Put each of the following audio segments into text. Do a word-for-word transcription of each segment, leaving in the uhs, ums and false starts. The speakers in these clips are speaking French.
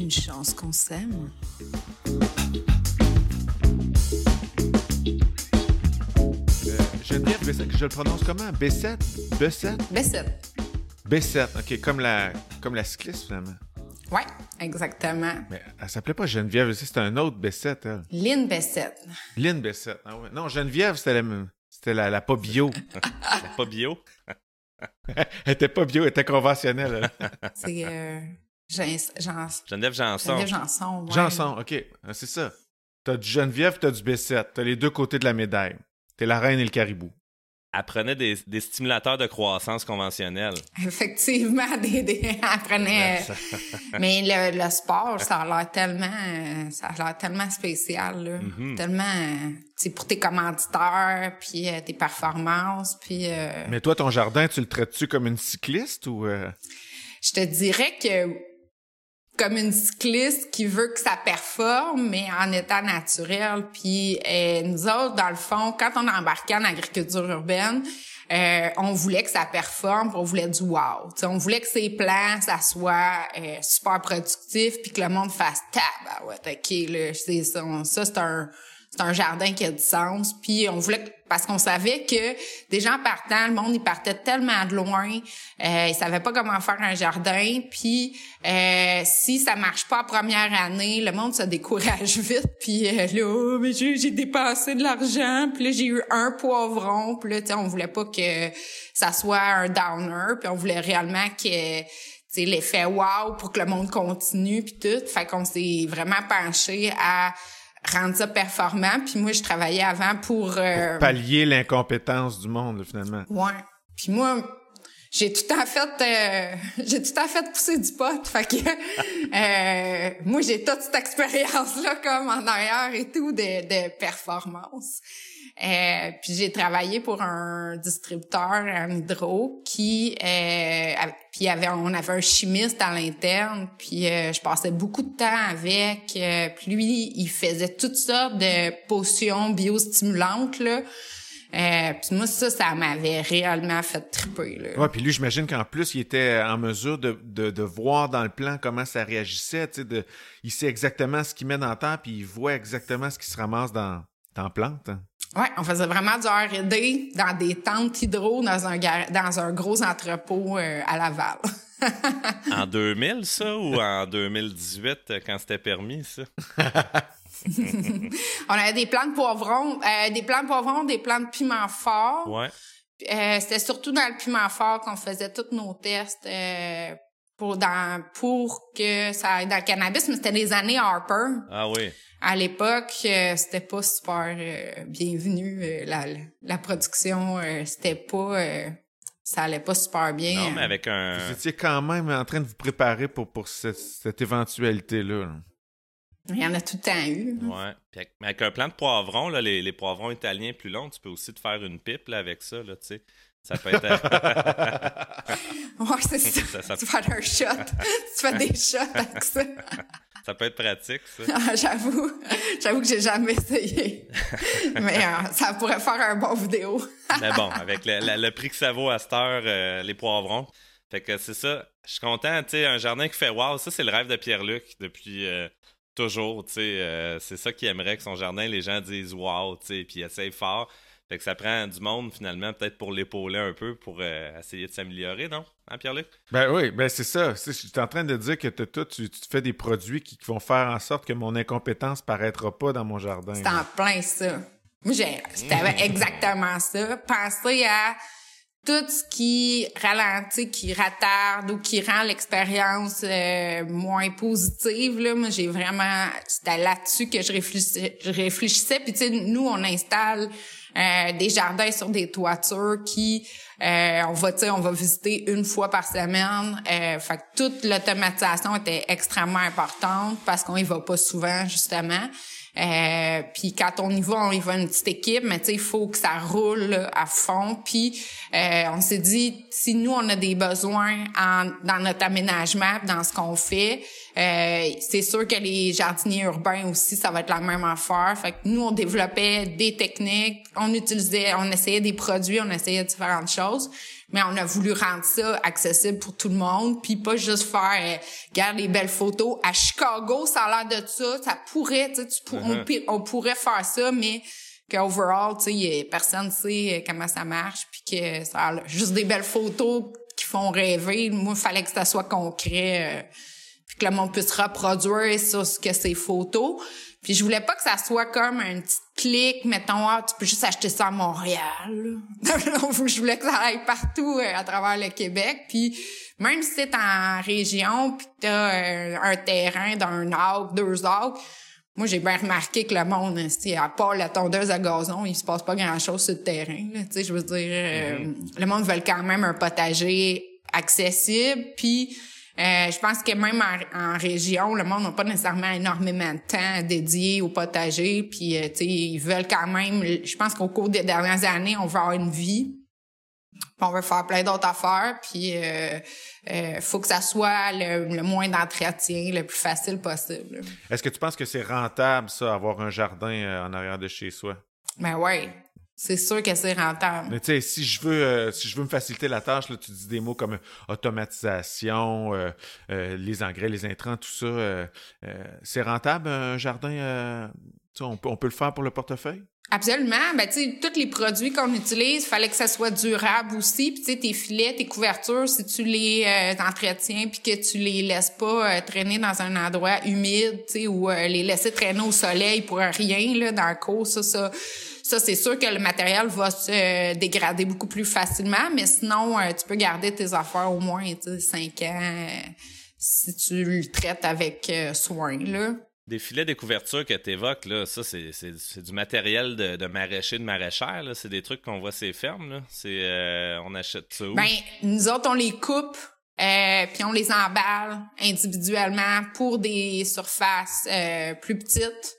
une chance qu'on s'aime. Euh, Geneviève Bessette, je le prononce comment? Bessette? Bessette? Bessette. Bessette, OK, comme la, comme la cycliste, finalement. Oui, exactement. Mais elle s'appelait pas Geneviève, c'était un autre Bessette, elle. Lynn Bessette. Lynn Bessette, ah ouais. Non, Geneviève, c'était la, c'était la, la pas bio. La pas bio? Elle était pas bio, elle était conventionnelle. C'est euh, Jean, Jean, Geneviève Janson. Geneviève Janson. Ouais. Janson, OK, c'est ça. T'as du Geneviève, t'as du Bessette. T'as les deux côtés de la médaille. T'es la reine et le caribou. Elle prenait des, des stimulateurs de croissance conventionnels. Effectivement, des, des, elle prenait... mais le, le sport, ça a l'air tellement... Ça a l'air tellement spécial, là. Mm-hmm. Tellement... C'est pour tes commanditaires, puis euh, tes performances, puis... Euh... Mais toi, ton jardin, tu le traites-tu comme une cycliste ou... Euh... Je te dirais que... comme une cycliste qui veut que ça performe, mais en état naturel. Puis euh, nous autres, dans le fond, quand on a embarqué en agriculture urbaine, euh, on voulait que ça performe, puis on voulait du wow. T'sais, on voulait que ces plants, ça soit euh, super productif, puis que le monde fasse « tab ». Ouais, OK, là, c'est ça. Ça, c'est un... C'est un jardin qui a du sens. Puis on voulait... Parce qu'on savait que des gens partant, le monde, ils partaient tellement de loin. Euh, ils savaient pas comment faire un jardin. Puis euh, si ça marche pas la première année, le monde se décourage vite. Puis euh, là, oh, mais j'ai, j'ai dépensé de l'argent. Puis là, j'ai eu un poivron. Puis là, tu sais, on voulait pas que ça soit un downer. Puis on voulait réellement que... c'est l'effet wow pour que le monde continue. Puis tout. Fait qu'on s'est vraiment penché à... rendre ça performant. Puis moi, je travaillais avant pour... Euh... Pour pallier l'incompétence du monde, là, finalement. Ouais. Puis moi, j'ai tout le temps fait... Euh... j'ai tout le temps fait pousser du pot. Fait que... euh... moi, j'ai toute cette expérience-là comme en arrière et tout de, de performance. Euh, puis j'ai travaillé pour un distributeur en hydro qui euh, puis avait on avait un chimiste à l'interne, puis euh, je passais beaucoup de temps avec euh, puis lui il faisait toutes sortes de potions biostimulantes là. Euh, puis moi ça ça m'avait réellement fait triper là. Ouais, puis lui j'imagine qu'en plus il était en mesure de de de voir dans le plan comment ça réagissait, tu sais, de il sait exactement ce qu'il met dans le temps, puis il voit exactement ce qui se ramasse dans dans la plante. Hein. Ouais, on faisait vraiment du R et D dans des tentes hydro dans un gar- dans un gros entrepôt euh, à Laval. En deux mille, ça, ou en deux mille dix-huit, quand c'était permis, ça? On avait des plants de poivrons, euh, des plants de poivrons, des plants de piment fort. Ouais. Euh, c'était surtout dans le piment fort qu'on faisait tous nos tests euh, pour dans pour que ça aille dans le cannabis, mais c'était les années Harper. Ah oui. À l'époque, euh, c'était pas super euh, bienvenu. Euh, la, la production, euh, c'était pas... Euh, ça allait pas super bien. Non, mais avec un... Vous étiez quand même en train de vous préparer pour, pour cette, cette éventualité-là. Là. Il y en a tout le temps eu. Ouais. Puis avec, mais avec un plant de poivrons, là, les, les poivrons italiens plus longs, tu peux aussi te faire une pipe là, avec ça, là, tu sais. Ça peut être... ouais, c'est ça. ça, ça... Tu fais un shot. Tu fais des shots avec ça. Ça peut être pratique, ça. Ah, j'avoue. J'avoue que j'ai jamais essayé. Mais euh, ça pourrait faire un bon vidéo. Mais bon, avec le, le, le prix que ça vaut à cette heure, euh, les poivrons. Fait que c'est ça. Je suis content, tu sais, un jardin qui fait wow. Ça, c'est le rêve de Pierre-Luc depuis euh, toujours, tu sais. Euh, c'est ça qu'il aimerait, que son jardin, les gens disent wow, tu sais, puis essayent fort. Fait que ça prend du monde, finalement, peut-être pour l'épauler un peu, pour euh, essayer de s'améliorer, non? Hein, Pierre-Luc? Ben oui, ben c'est ça. Je suis en train de dire que t'as tout, tu, tu fais des produits qui, qui vont faire en sorte que mon incompétence paraîtra pas dans mon jardin. C'est en plein ça. Moi, j'ai, c'était exactement ça. Pensez à tout ce qui ralentit, qui retarde ou qui rend l'expérience euh, moins positive. Là. Moi, j'ai vraiment... C'était là-dessus que je réfléchissais. Je réfléchissais. Puis, tu sais, nous, on installe... Euh, des jardins sur des toitures qui euh, on va tu sais on va visiter une fois par semaine. Euh, fait que toute l'automatisation était extrêmement importante parce qu'on y va pas souvent justement. Euh, puis quand on y va, on y va une petite équipe, mais tu sais il faut que ça roule là, à fond. Puis euh, on s'est dit si nous on a des besoins en, dans notre aménagement, dans ce qu'on fait, euh, c'est sûr que les jardiniers urbains aussi ça va être la même affaire. Fait que nous on développait des techniques, on utilisait, on essayait des produits, on essayait différentes choses. Mais on a voulu rendre ça accessible pour tout le monde, puis pas juste faire euh, regarde les belles photos. À Chicago, ça a l'air de ça, ça pourrait, tu sais, tu pour, uh-huh. on, on pourrait faire ça, mais qu'overall, tu sais, personne sait comment ça marche, puis que ça a juste des belles photos qui font rêver. Moi, il fallait que ça soit concret, euh, puis que le monde puisse reproduire sur ce que ces photos. Puis je voulais pas que ça soit comme un petit clic, mettons, ah, tu peux juste acheter ça à Montréal. Je voulais que ça aille partout euh, à travers le Québec. Puis même si t'es en région, puis t'as euh, un terrain d'un acre, deux acres, moi j'ai bien remarqué que le monde, à part la tondeuse à gazon, il se passe pas grand-chose sur le terrain. Tu sais, je veux dire, euh, mm-hmm. le monde veut quand même un potager accessible, puis Euh, je pense que même en, en région, le monde n'a pas nécessairement énormément de temps dédié au potager. Puis, euh, tu sais, ils veulent quand même... Je pense qu'au cours des dernières années, on veut avoir une vie. Puis on veut faire plein d'autres affaires. Puis, euh, euh, faut que ça soit le, le moins d'entretien, le plus facile possible. Est-ce que tu penses que c'est rentable, ça, avoir un jardin euh, en arrière de chez soi? Ben oui. C'est sûr que c'est rentable. Mais tu sais, si je veux euh, si je veux me faciliter la tâche, là, tu dis des mots comme automatisation, euh, euh, les engrais, les intrants, tout ça. Euh, euh, c'est rentable, un jardin? Euh, on, peut, on peut le faire pour le portefeuille? Absolument. Ben, tu sais, tous les produits qu'on utilise, il fallait que ça soit durable aussi. Puis, tu sais, tes filets, tes couvertures, si tu les euh, entretiens puis que tu les laisses pas euh, traîner dans un endroit humide, tu sais, ou euh, les laisser traîner au soleil pour rien, là, dans le cours, ça, ça... Ça, c'est sûr que le matériel va se euh, dégrader beaucoup plus facilement, mais sinon, euh, tu peux garder tes affaires au moins cinq ans euh, si tu le traites avec euh, soin, là. Des filets de couverture que tu évoques, là, ça, c'est, c'est, c'est du matériel de, de maraîcher, de maraîchère, là. C'est des trucs qu'on voit ces fermes, là. C'est, euh, on achète ça où? Ben, nous autres, on les coupe, euh, puis on les emballe individuellement pour des surfaces euh, plus petites.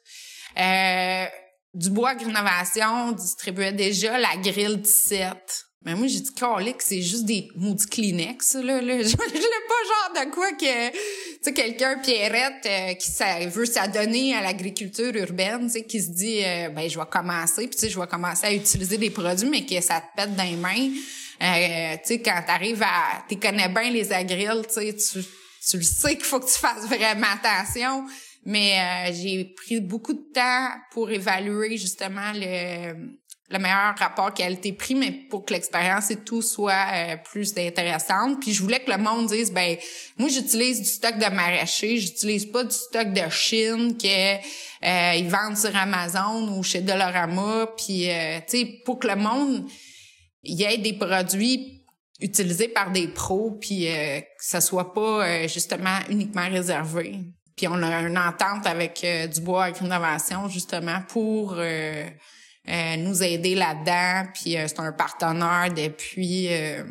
Euh, Dubois Agrinovation distribuait déjà la grille dix-sept. Mais moi, j'ai dit, calique, c'est juste des maudits Kleenex, là, là. Je l'ai pas genre de quoi que, tu sais, quelqu'un, Pierrette, euh, qui ça, veut s'adonner à l'agriculture urbaine, tu sais, qui se dit, euh, ben, je vais commencer, puis tu sais, je vais commencer à utiliser des produits, mais que ça te pète dans les mains. Euh, tu sais, quand t'arrives à, tu connais bien les agrilles, tu sais, tu, tu le sais qu'il faut que tu fasses vraiment attention. Mais euh, j'ai pris beaucoup de temps pour évaluer justement le, le meilleur rapport qualité-prix, mais pour que l'expérience et tout soit euh, plus intéressante. Puis je voulais que le monde dise, ben moi j'utilise du stock de maraîcher, j'utilise pas du stock de Chine que euh, ils vendent sur Amazon ou chez Dollarama. Puis euh, tu sais, pour que le monde y ait des produits utilisés par des pros, puis euh, que ça soit pas euh, justement uniquement réservé. Puis on a une entente avec euh, Dubois Agrinovation justement pour euh, euh, nous aider là-dedans. Puis euh, c'est un partenaire depuis, euh,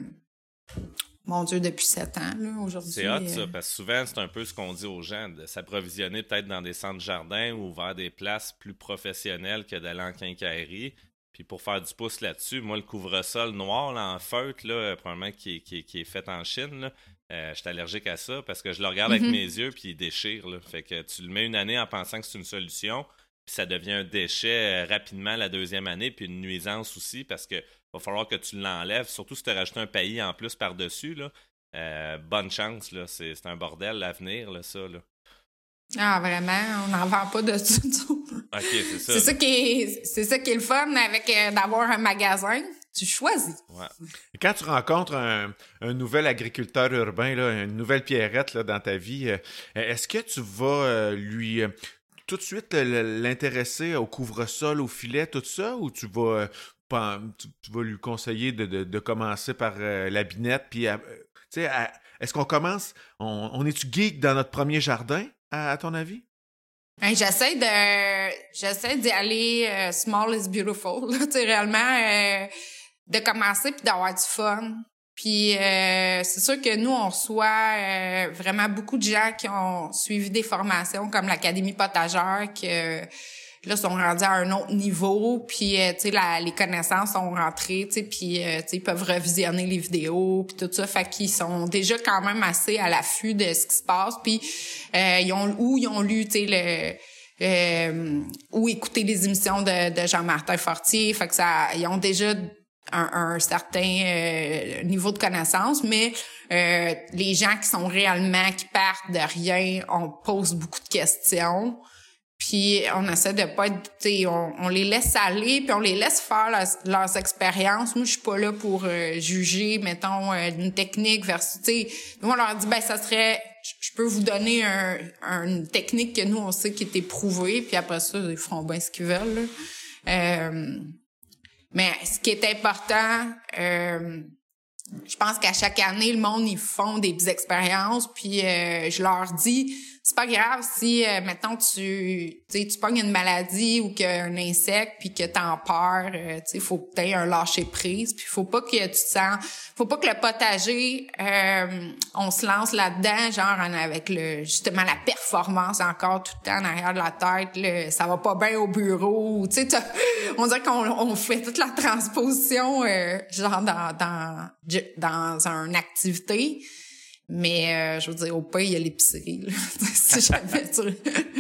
mon Dieu, depuis sept ans là, aujourd'hui. C'est hot euh... ça, parce que souvent c'est un peu ce qu'on dit aux gens, de s'approvisionner peut-être dans des centres jardins ou vers des places plus professionnelles que d'aller en quincaillerie. Puis pour faire du pouce là-dessus, moi le couvre-sol noir là, en feutre, là, probablement qui est, qui est, qui est fait en Chine, là, Euh, je suis allergique à ça parce que je le regarde mm-hmm. avec mes yeux puis il déchire. Là. Fait que tu le mets une année en pensant que c'est une solution, puis ça devient un déchet euh, rapidement la deuxième année, puis une nuisance aussi parce que va falloir que tu l'enlèves, surtout si tu as rajouté un paillis en plus par-dessus. Là. Euh, bonne chance, là. C'est, c'est un bordel l'avenir, là, ça. Là. Ah, vraiment? On n'en vend pas de tout. OK, c'est ça. C'est ça, qui est, c'est ça qui est le fun avec euh, d'avoir un magasin. Tu choisis. Ouais. Et quand tu rencontres un, un nouvel agriculteur urbain, là, une nouvelle Pierrette là, dans ta vie, euh, est-ce que tu vas euh, lui euh, tout de suite euh, l'intéresser au couvre-sol, au filet, tout ça, ou tu vas, euh, pas, tu, tu vas lui conseiller de, de, de commencer par euh, la binette, puis euh, tu sais, est-ce qu'on commence, on, on est-tu geek dans notre premier jardin, à, à ton avis? Ben, j'essaie de j'essaie d'y aller euh, small is beautiful, tu sais, réellement euh, de commencer puis d'avoir du fun. Puis euh, c'est sûr que nous, on reçoit euh, vraiment beaucoup de gens qui ont suivi des formations comme l'Académie potagère, que là, sont rendus à un autre niveau, puis euh, tu sais, la, les connaissances sont rentrées, tu sais, puis euh, tu sais, ils peuvent revisionner les vidéos, puis tout ça, fait qu'ils sont déjà quand même assez à l'affût de ce qui se passe, puis euh, ils ont ou ils ont lu, tu sais, le euh, ou écouté les émissions de, de Jean-Martin Fortier, fait que ça, ils ont déjà un, un certain euh, niveau de connaissance, mais euh, les gens qui sont réellement, qui partent de rien, on pose beaucoup de questions. Puis on essaie de pas être, tu sais, on, on les laisse aller, puis on les laisse faire leurs, leurs expériences. Moi, je suis pas là pour euh, juger, mettons, euh, une technique versus, tu sais, nous on leur dit, ben ça serait, je peux vous donner un, un, une technique que nous on sait qui est éprouvée, puis après ça, ils feront bien ce qu'ils veulent. Là. Euh, mais ce qui est important, euh, je pense qu'à chaque année, le monde, ils font des petites expériences, puis euh, je leur dis, c'est pas grave si, euh, mettons, tu tu tu pognes une maladie ou qu'un insecte, puis que t'en peur, euh, tu sais, faut que t'aies un lâcher-prise, puis faut pas que tu te sens... Faut pas que le potager, euh, on se lance là-dedans, genre avec le justement la performance encore tout le temps en arrière de la tête, le, ça va pas bien au bureau, tu sais, on dirait qu'on on fait toute la transposition, euh, genre dans, dans, dans une activité. Mais euh, je veux dire, au pays, il y a l'épicerie, là. Si jamais tu...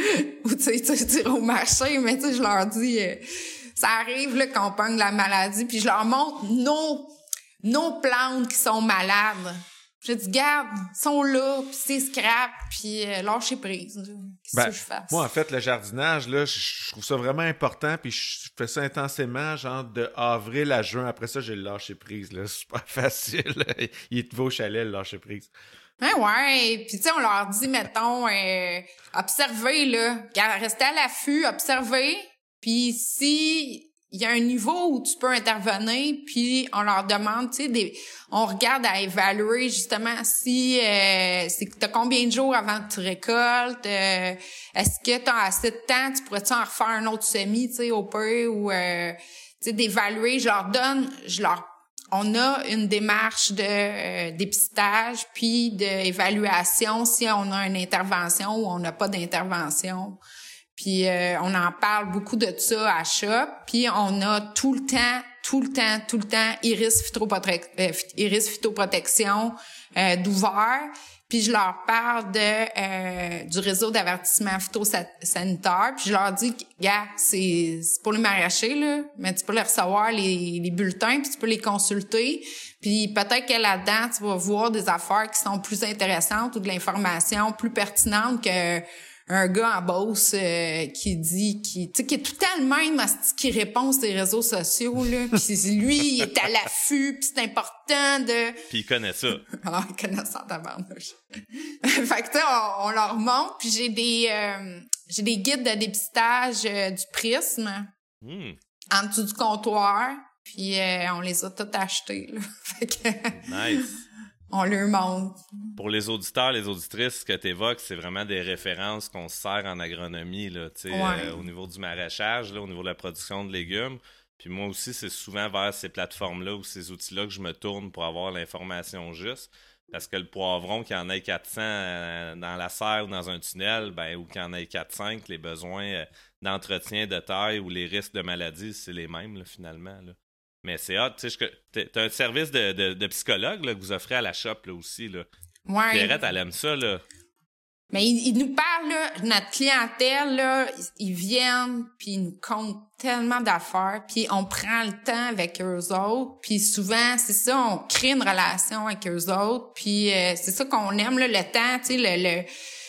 Ou tu sais, tu tires au marché, mais tu sais, je leur dis... Euh, ça arrive, là, qu'on pogne la maladie, puis je leur montre nos, nos plantes qui sont malades. Je dis, garde, ils sont là, puis c'est scrap, puis euh, lâchez prise. Qu'est-ce ben, que je fasse? Moi, en fait, le jardinage, là, je trouve ça vraiment important, puis je fais ça intensément, genre de avril à juin. Après ça, j'ai le lâcher prise, là. C'est pas facile. Il est au chalet, le lâcher prise. Ben ouais, puis tu sais, on leur dit, mettons, euh, observez, là, restez à l'affût, observez, puis si il y a un niveau où tu peux intervenir, puis on leur demande, tu sais, des, on regarde à évaluer justement si euh, c'est t'as combien de jours avant que tu récoltes, euh, est-ce que t'as assez de temps, tu pourrais-tu en refaire un autre semis, tu sais, au peu, ou euh, tu sais, d'évaluer, je leur donne, je leur on a une démarche de euh, dépistage puis d'évaluation si on a une intervention ou on n'a pas d'intervention. Puis euh, on en parle beaucoup de ça à Shop. Puis on a tout le temps, tout le temps, tout le temps Iris, phytoprote- euh, Iris phytoprotection euh, d'ouvert. Puis je leur parle de euh, du réseau d'avertissement phytosanitaire. Puis je leur dis, gars, c'est, c'est pour les maraîchers, là, mais tu peux les recevoir, les, les bulletins, puis tu peux les consulter. Puis peut-être que là-dedans, tu vas voir des affaires qui sont plus intéressantes ou de l'information plus pertinente que un gars en Beauce euh, qui dit, qui, tu sais, qui est tout le temps le même, qui répond sur les réseaux sociaux, là. Puis lui, il est à l'affût, puis c'est important de... Puis il connaît ça. Alors, il connaît ça en tabarnouche. Fait que, tu sais, on, on leur montre, puis j'ai des euh, j'ai des guides de dépistage euh, du prisme Mm. en dessous du comptoir, puis euh, on les a tous achetés, là. Fait que... Nice. On leur montre. Pour les auditeurs, les auditrices, ce que tu évoques, c'est vraiment des références qu'on se sert en agronomie, là, tu sais, Ouais. euh, au niveau du maraîchage, là, au niveau de la production de légumes. Puis moi aussi, c'est souvent vers ces plateformes-là ou ces outils-là que je me tourne pour avoir l'information juste. Parce que le poivron, qu'il y en ait quatre cents euh, dans la serre ou dans un tunnel, ben, ou qu'il y en ait quatre cinq, les besoins euh, d'entretien de taille ou les risques de maladie, c'est les mêmes, là, finalement, là. Mais c'est hot, tu sais, t'as un service de, de, de psychologue là, que vous offrez à la shop là, aussi. Là. Ouais. Pierrette, elle aime ça. Là. Mais ils, ils nous parlent, là, notre clientèle, là, ils, ils viennent, puis ils nous comptent tellement d'affaires, puis on prend le temps avec eux autres, puis souvent, c'est ça, on crée une relation avec eux autres, puis euh, c'est ça qu'on aime, là, le temps, tu sais, le... le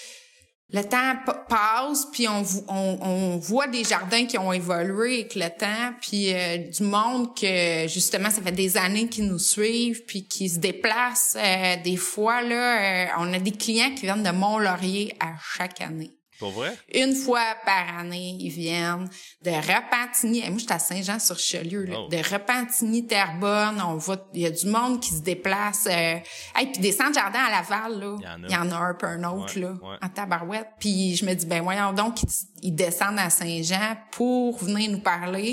Le temps p- passe, puis on, on, on voit des jardins qui ont évolué avec le temps, puis euh, du monde que, justement, ça fait des années qu'ils nous suivent, puis qui se déplacent. Euh, des fois, là, euh, on a des clients qui viennent de Mont-Laurier à chaque année. Pour vrai? Une fois par année, ils viennent de Repentigny. Moi, j'étais à Saint-Jean-sur-Richelieu, là. Oh. De Repentigny-Terrebonne. On voit, il y a du monde qui se déplace. Euh, hey, puis des centres jardins à Laval, là. Il y en a. Il y en a un peu un autre, Ouais, là. ouais. En tabarouette. Puis je me dis, ben voyons donc, ils, ils descendent à Saint-Jean pour venir nous parler.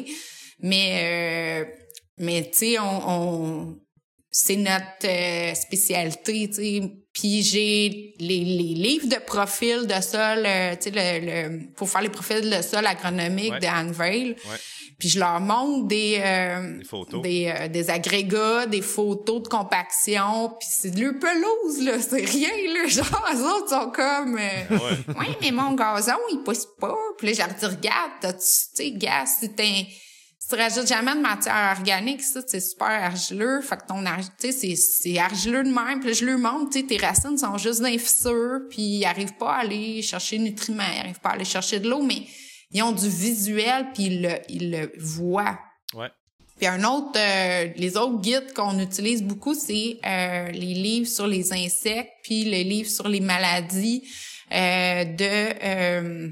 Mais, euh, mais tu sais, on, on, c'est notre euh, spécialité, tu sais. Puis j'ai les, les livres de profil de sol, euh, tu sais, le, le, pour faire les profils de sol agronomique Ouais. de Anne Veil. Ouais. Puis je leur montre des euh, Des photos. des, euh, des agrégats, des photos de compaction, puis c'est de leur pelouse, là, c'est rien, là. Genre, eux autres sont comme... Euh, Ouais. ouais, mais mon gazon, il pousse pas. Puis là, je leur dis, regarde, t'as-tu, tu sais, gars, c'est un... tu rajoutes jamais de matière organique, ça, c'est super argileux. Fait que ton argile, tu sais, c'est, c'est argileux de même. Puis là, je lui montre, tu sais, tes racines sont juste dans les fissures, puis ils arrivent pas à aller chercher nutriments, ils arrivent pas à aller chercher de l'eau, mais ils ont du visuel, puis ils le, ils le voient. Ouais. Puis un autre, euh, les autres guides qu'on utilise beaucoup, c'est euh, les livres sur les insectes, puis les livres sur les maladies euh, de... Euh,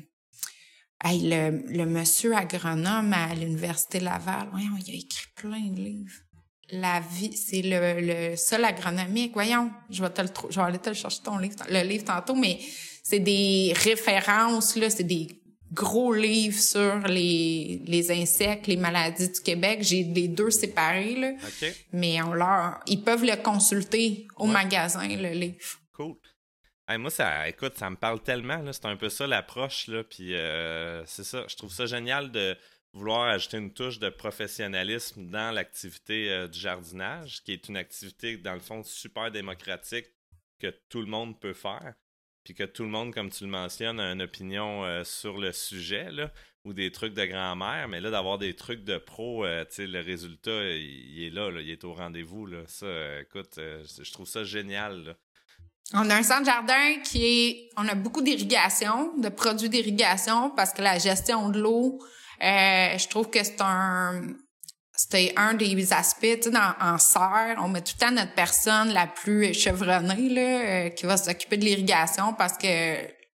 Hey, le, le monsieur agronome à l'Université Laval, voyons, il a écrit plein de livres. La vie, c'est le, le sol agronomique. Voyons, je vais te le, je vais aller te le chercher ton livre, le livre tantôt, mais c'est des références, là, c'est des gros livres sur les, les insectes, les maladies du Québec. J'ai les deux séparés, là. OK. Mais on leur, ils peuvent le consulter au ouais. magasin, le livre. Cool. Hey, moi, ça, écoute, ça me parle tellement, là. C'est un peu ça l'approche, là. Puis euh, c'est ça. Je trouve ça génial de vouloir ajouter une touche de professionnalisme dans l'activité euh, du jardinage, qui est une activité, dans le fond, super démocratique que tout le monde peut faire. Puis que tout le monde, comme tu le mentionnes, a une opinion euh, sur le sujet, là, ou des trucs de grand-mère. Mais là, d'avoir des trucs de pro, euh, tu sais, le résultat, il, il est là, là, il est au rendez-vous, là. Ça, euh, écoute, euh, je trouve ça génial, là. On a un centre jardin qui est... On a beaucoup d'irrigation, de produits d'irrigation, parce que la gestion de l'eau, euh, je trouve que c'est un... C'était un des aspects, tu sais, dans, en serre, on met tout le temps notre personne la plus chevronnée, là, euh, qui va s'occuper de l'irrigation, parce que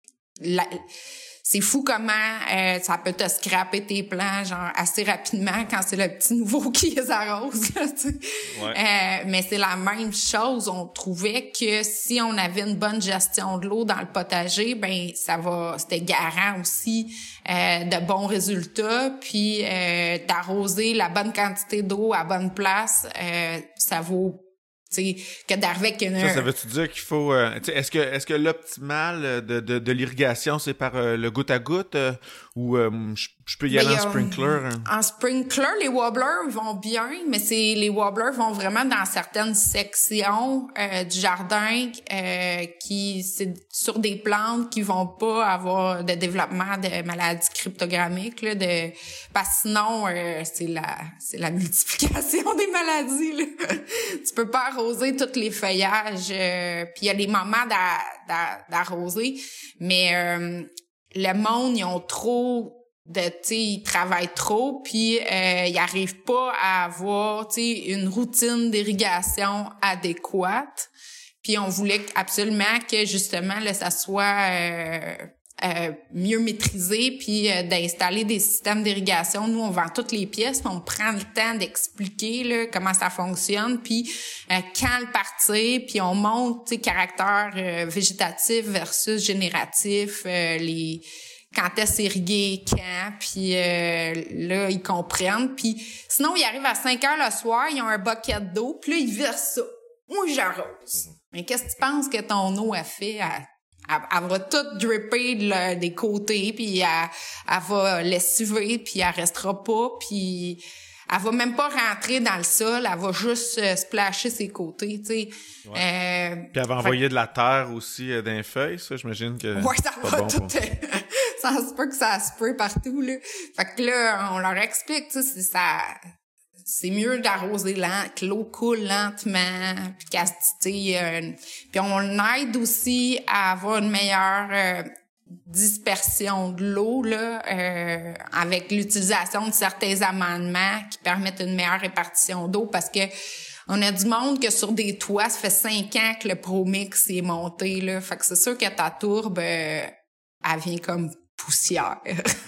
la, c'est fou comment euh, ça peut te scraper tes plants, genre, assez rapidement quand c'est le petit nouveau qui les arrose, là, tu sais. Ouais. Euh, mais c'est la même chose. On trouvait que si on avait une bonne gestion de l'eau dans le potager, ben ça va, c'était garant aussi euh, de bons résultats, puis euh, d'arroser la bonne quantité d'eau à bonne place, euh, ça vaut T'sais, que d'arriver avec une... Ça, ça veut-tu dire qu'il faut... Euh, est-ce que est-ce que l'optimal de, de, de l'irrigation, c'est par euh, le goutte à goutte euh, ou euh, je, je peux y aller ben, en sprinkler? Hein? En sprinkler, les wobblers vont bien, mais c'est les wobblers vont vraiment dans certaines sections euh, du jardin euh, qui c'est sur des plantes qui vont pas avoir de développement de maladies cryptogrammiques, là, de parce que sinon euh, c'est la c'est la multiplication des maladies, là. Tu peux pas arroser tous les feuillages, euh, puis il y a les moments d'a, d'a, d'arroser, mais euh, le monde, ils ont trop de, tu sais, ils travaillent trop, puis euh, ils arrivent pas à avoir, tu sais, une routine d'irrigation adéquate. Puis on voulait absolument que justement là, ça soit euh, euh, mieux maîtrisé, puis euh, d'installer des systèmes d'irrigation. Nous, on vend toutes les pièces, puis on prend le temps d'expliquer là comment ça fonctionne, puis euh, quand le partir, puis on montre, tu sais, caractère euh, végétatif versus génératif, euh, les quand est-ce irriguer, quand, puis euh, là, ils comprennent. Puis sinon, ils arrivent à cinq heures le soir, ils ont un bucket d'eau, puis là, ils versent ça. Moi, j'arrose. Mais qu'est-ce que tu penses que ton eau a fait? Elle, elle, elle va tout dripper de le, des côtés, puis elle, elle va lessiver, puis elle restera pas, puis elle va même pas rentrer dans le sol, elle va juste euh, splasher ses côtés, tu sais. Ouais. Euh, puis elle va envoyer fait... de la terre aussi euh, dans les feuilles, ça, j'imagine que... Ouais, ça va bon tout... Pour... ça se peut que ça spray partout, là. Fait que là, on leur explique, tu sais, c'est ça... C'est mieux d'arroser lent, que l'eau coule lentement, puis qu'elle se euh, puis on aide aussi à avoir une meilleure euh, dispersion de l'eau là, euh, avec l'utilisation de certains amendements qui permettent une meilleure répartition d'eau, parce que on a du monde que sur des toits, ça fait cinq ans que le ProMix est monté là, fait que c'est sûr que ta tourbe, euh, elle vient comme poussière.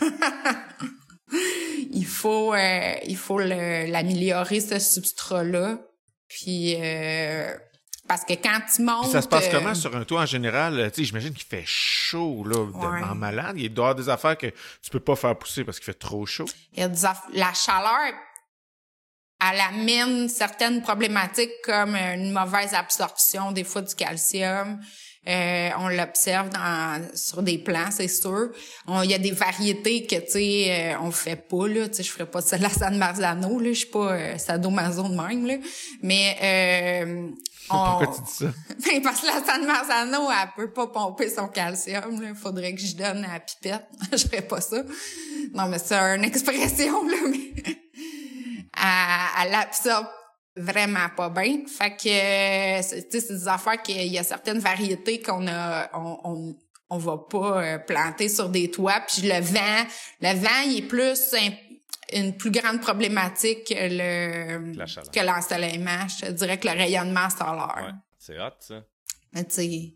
Il faut euh, il faut le, l'améliorer, ce substrat-là. Puis euh, parce que quand tu montes... Puis ça se passe euh, comment sur un toit en général? Tu sais, j'imagine qu'il fait chaud, là, ouais. En malade. Il doit y avoir des affaires que tu peux pas faire pousser parce qu'il fait trop chaud. Il y a des aff- la chaleur, elle amène certaines problématiques comme une mauvaise absorption des fois du calcium. Euh, on l'observe dans sur des plants, c'est sûr. Il y a des variétés que, tu sais, euh, on fait pas, là. Tu sais, je ferais pas ça de la San Marzano, là. Je suis pas euh, sadomaso de même, là. Mais, euh, on... Pourquoi tu dis ça? Ben, parce que la San Marzano, elle peut pas pomper son calcium, là. Faudrait que je donne à la pipette. Je ferais pas ça. Non, mais c'est une expression, là, mais... elle, elle absorbe vraiment pas bien. Fait que, c'est, c'est des affaires qu'il y a certaines variétés qu'on a, on, on, on va pas euh, planter sur des toits. Puis le vent, le vent, il est plus un, une plus grande problématique que le que l'ensoleillement. Je te dirais que le rayonnement solaire. Ouais, c'est hot, ça. Tu sais,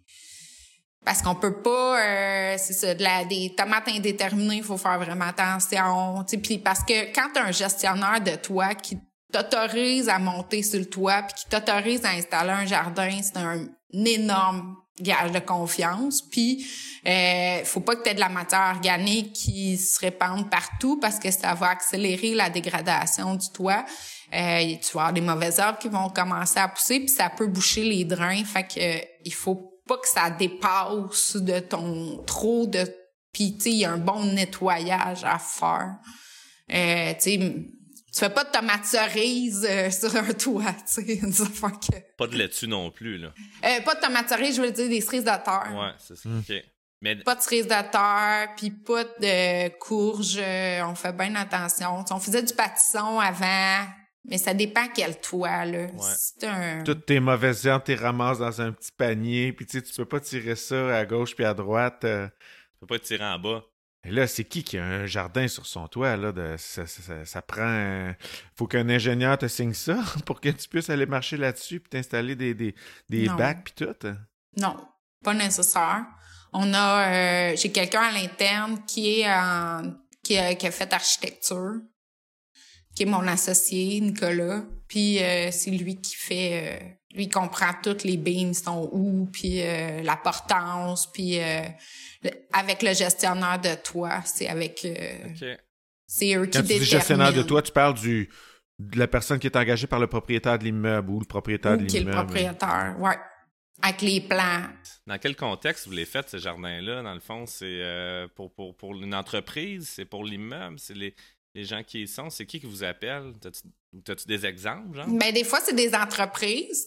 parce qu'on peut pas, euh, c'est ça, de la, des tomates indéterminées, il faut faire vraiment attention. Tu sais, puis parce que quand t'as un gestionnaire de toit qui t'autorise à monter sur le toit puis qui t'autorise à installer un jardin, c'est un, un énorme gage de confiance. Puis, euh, faut pas que t'aies de la matière organique qui se répande partout parce que ça va accélérer la dégradation du toit. Euh, tu vas avoir des mauvaises herbes qui vont commencer à pousser puis ça peut boucher les drains. Fait que euh, il faut pas que ça dépasse de ton trop de... Puis, tu sais, il y a un bon nettoyage à faire. Euh, tu sais, tu fais pas de tomates cerises euh, sur un toit, tu sais. Que... Pas de laitue non plus, là. Euh, pas de tomates cerises, je veux dire des cerises de terre. Ouais, c'est ça. Mm. OK. Mais... Pas de cerises de terre, puis pas de courges. Euh, on fait bien attention. T'sais, on faisait du pâtisson avant... Mais ça dépend quel toit, là. Ouais. C'est un... Toutes tes mauvaises herbes, t'es ramasses dans un petit panier, puis tu sais, tu peux pas tirer ça à gauche puis à droite. Euh... Tu peux pas tirer en bas. Et là, c'est qui qui a un jardin sur son toit, là? De... Ça, ça, ça, ça prend... Un... Faut qu'un ingénieur te signe ça pour que tu puisses aller marcher là-dessus puis t'installer des, des, des bacs puis tout? Non, pas nécessaire. On a... Euh, j'ai quelqu'un à l'interne qui est en... qui a, qui a fait architecture, qui est mon associé, Nicolas. Puis euh, c'est lui qui fait... Euh, lui, il comprend toutes les beams sont où, puis euh, la portance, puis euh, le, avec le gestionnaire de toit, c'est avec... Euh, okay. C'est eux qui Quand tu déterminent. dis gestionnaire de toit, tu parles du de la personne qui est engagée par le propriétaire de l'immeuble ou le propriétaire ou de qui l'immeuble. Qui est le propriétaire, ouais. Avec les plans. Dans quel contexte vous les faites, ces jardins-là? Dans le fond, c'est euh, pour, pour, pour une entreprise, c'est pour l'immeuble, c'est les... Les gens qui y sont, c'est qui qui vous appelle? T'as-tu, t'as-tu des exemples, genre? Ben, des fois, c'est des entreprises.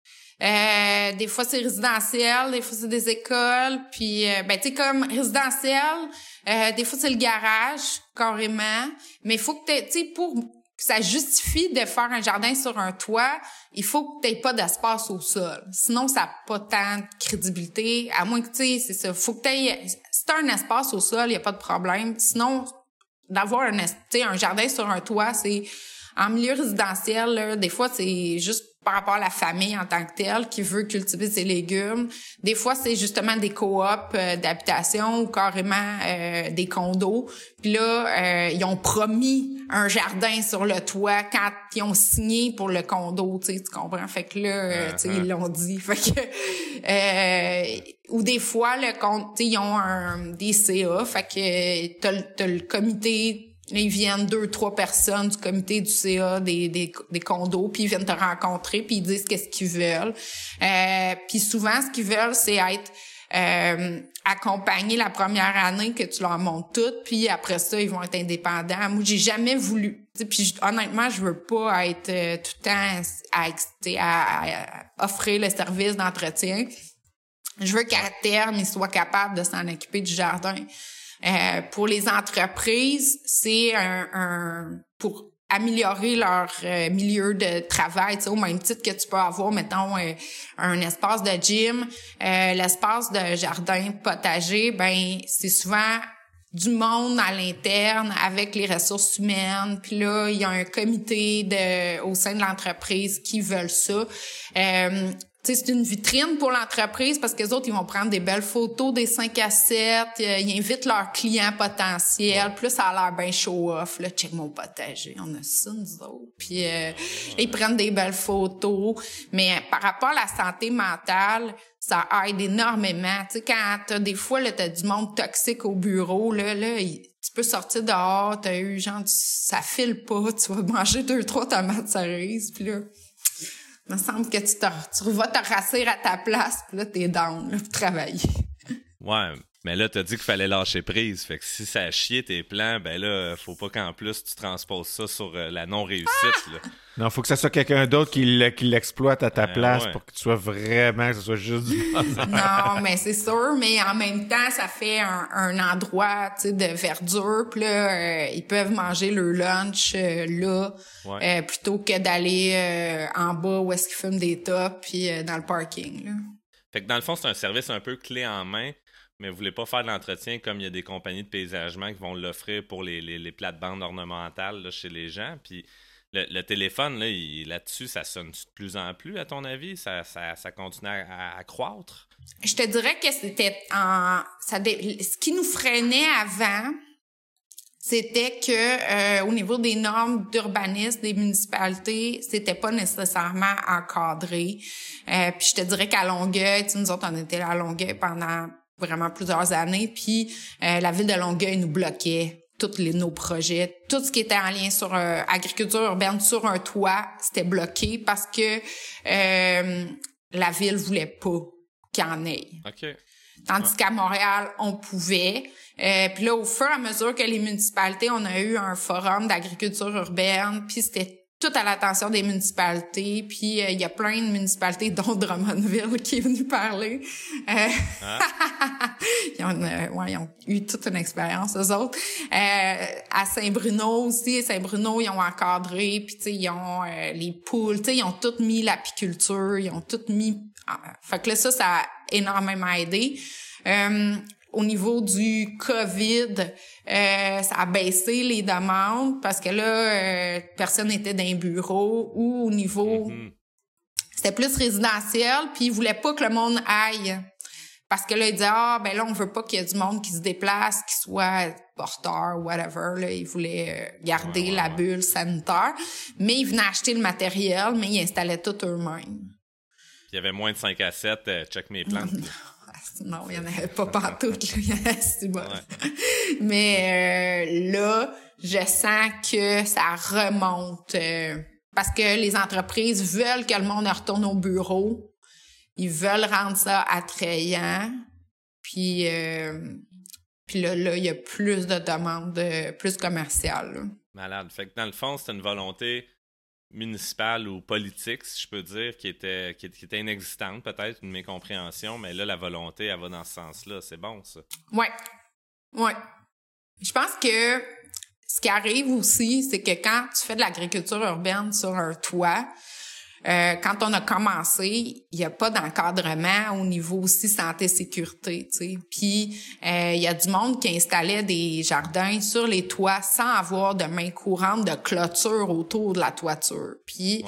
Euh, des fois, c'est résidentiel. Des fois, c'est des écoles. Puis, euh, ben, tu sais, comme résidentiel, euh, des fois, c'est le garage, carrément. Mais il faut que tu sais, pour que ça justifie de faire un jardin sur un toit, il faut que tu n'aies pas d'espace au sol. Sinon, ça n'a pas tant de crédibilité. À moins que, tu sais, c'est ça. Faut que tu aies... Si tu as un espace au sol, il n'y a pas de problème. Sinon... D'avoir un, un jardin sur un toit, c'est en milieu résidentiel, là, des fois, c'est juste par rapport à la famille en tant que telle qui veut cultiver ses légumes. Des fois, c'est justement des coops euh, d'habitation ou carrément euh, des condos. Puis là, euh, ils ont promis un jardin sur le toit quand ils ont signé pour le condo, tu sais, tu comprends? Fait que là, euh, tu sais, ils l'ont dit. Fait que... Euh, ou des fois, le compte, ils ont un, des C A, fait que t'as, t'as le comité... Là, ils viennent deux, trois personnes du comité du C A des, des, des condos, puis ils viennent te rencontrer, puis ils disent qu'est-ce qu'ils veulent. Euh, puis souvent, ce qu'ils veulent, c'est être euh, accompagnés la première année que tu leur montres tout, puis après ça, ils vont être indépendants. Moi, j'ai jamais voulu. Puis honnêtement, je veux pas être euh, tout le temps à, à, à offrir le service d'entretien. Je veux qu'à terme, ils soient capables de s'en occuper du jardin. Euh, pour les entreprises, c'est un, un pour améliorer leur euh, milieu de travail, tu sais, au même titre que tu peux avoir, mettons, euh, un espace de gym, euh, l'espace de jardin potager, ben c'est souvent du monde à l'interne avec les ressources humaines. Puis là, il y a un comité de au sein de l'entreprise qui veulent ça. Euh, Tu sais, c'est une vitrine pour l'entreprise parce que les autres, ils vont prendre des belles photos des cinq à sept, euh, ils invitent leurs clients potentiels, ouais. Plus ça a l'air bien show-off, là, check mon potager, on a ça, nous autres. Puis euh, ils prennent des belles photos, mais par rapport à la santé mentale, ça aide énormément. Tu sais, quand t'as des fois, là, t'as du monde toxique au bureau, là, là, tu peux sortir dehors, t'as eu genre, ça file pas, tu vas manger deux, trois tomates cerises, puis là... Il me semble que tu, te, tu vas te rassurer à ta place, puis là, t'es down, là, pour travailler. Ouais. Mais là, t'as dit qu'il fallait lâcher prise. Fait que si ça a chié tes plans, ben là, faut pas qu'en plus tu transposes ça sur euh, la non-réussite. Là. Non, faut que ça soit quelqu'un d'autre qui, l- qui l'exploite à ta Ben place ouais. pour que tu sois vraiment, que ce soit juste du Non, mais c'est sûr, mais en même temps, ça fait un, un endroit, tu sais, de verdure. Puis là, euh, ils peuvent manger leur lunch euh, là, Ouais. euh, plutôt que d'aller euh, en bas où est-ce qu'ils fument des tops, puis euh, dans le parking, là. Fait que dans le fond, c'est un service un peu clé en main, mais vous voulez pas faire de l'entretien comme il y a des compagnies de paysagement qui vont l'offrir pour les, les, les plates-bandes ornementales là, chez les gens. Puis le, le téléphone, là, il- là-dessus, ça sonne de plus en plus, à ton avis? Ça, ça, ça continue à, à croître? Je te dirais que c'était en ça dé- ce qui nous freinait avant, c'était que euh, au niveau des normes d'urbanisme des municipalités, c'était pas nécessairement encadré. Euh, puis je te dirais qu'à Longueuil, tu sais, nous autres on était à Longueuil pendant vraiment plusieurs années, puis euh, la ville de Longueuil nous bloquait tous les nos projets, tout ce qui était en lien sur euh, agriculture urbaine sur un toit, c'était bloqué parce que euh, la ville voulait pas qu'il y en ait. OK. Tandis Ouais. qu'à Montréal, on pouvait. Euh, puis là, au fur et à mesure que les municipalités, on a eu un forum d'agriculture urbaine, puis c'était tout à l'attention des municipalités. Puis euh, il y a plein de municipalités, dont Drummondville, qui est venu parler. Euh, ils, ont, euh, ouais, ils ont eu toute une expérience, eux autres. Euh, à Saint-Bruno aussi, à Saint-Bruno, ils ont encadré, puis tu sais, ils ont euh, les poules, tu sais, ils ont tout mis l'apiculture, ils ont tout mis... Ah, fait que là, ça, ça a énormément aidé. Euh, au niveau du COVID, euh, ça a baissé les demandes parce que là, euh, personne n'était dans un bureau ou au niveau... Mhm. C'était plus résidentiel, puis ils voulaient pas que le monde aille. Parce que là, ils disaient, ah, ben là, on veut pas qu'il y ait du monde qui se déplace, qui soit porteur ou whatever. Là, ils voulaient euh, garder Ouais, ouais, la ouais. bulle sanitaire. Mais ils venaient acheter le matériel, mais ils installaient tout eux-mêmes. Il y avait moins de cinq à sept, euh, check mes plantes. Non, il y en avait pas pantoute, là. Il y en avait six bonnes. Ouais. Mais euh, là, je sens que ça remonte. euh, parce que les entreprises veulent que le monde retourne au bureau. Ils veulent rendre ça attrayant. Puis, euh, puis là, là, il y a plus de demandes, euh, plus commerciales, là. Malade. Fait que dans le fond, c'était une volonté municipale ou politique, si je peux dire, qui était, qui, qui était inexistante, peut-être, une mécompréhension, mais là, la volonté, elle va dans ce sens-là. C'est bon, ça. Ouais. Ouais. Je pense que ce qui arrive aussi, c'est que quand tu fais de l'agriculture urbaine sur un toit, euh, quand on a commencé, il n'y a pas d'encadrement au niveau aussi santé-sécurité, tu sais. Puis, euh, il y a du monde qui installait des jardins sur les toits sans avoir de main courante de clôture autour de la toiture. Puis,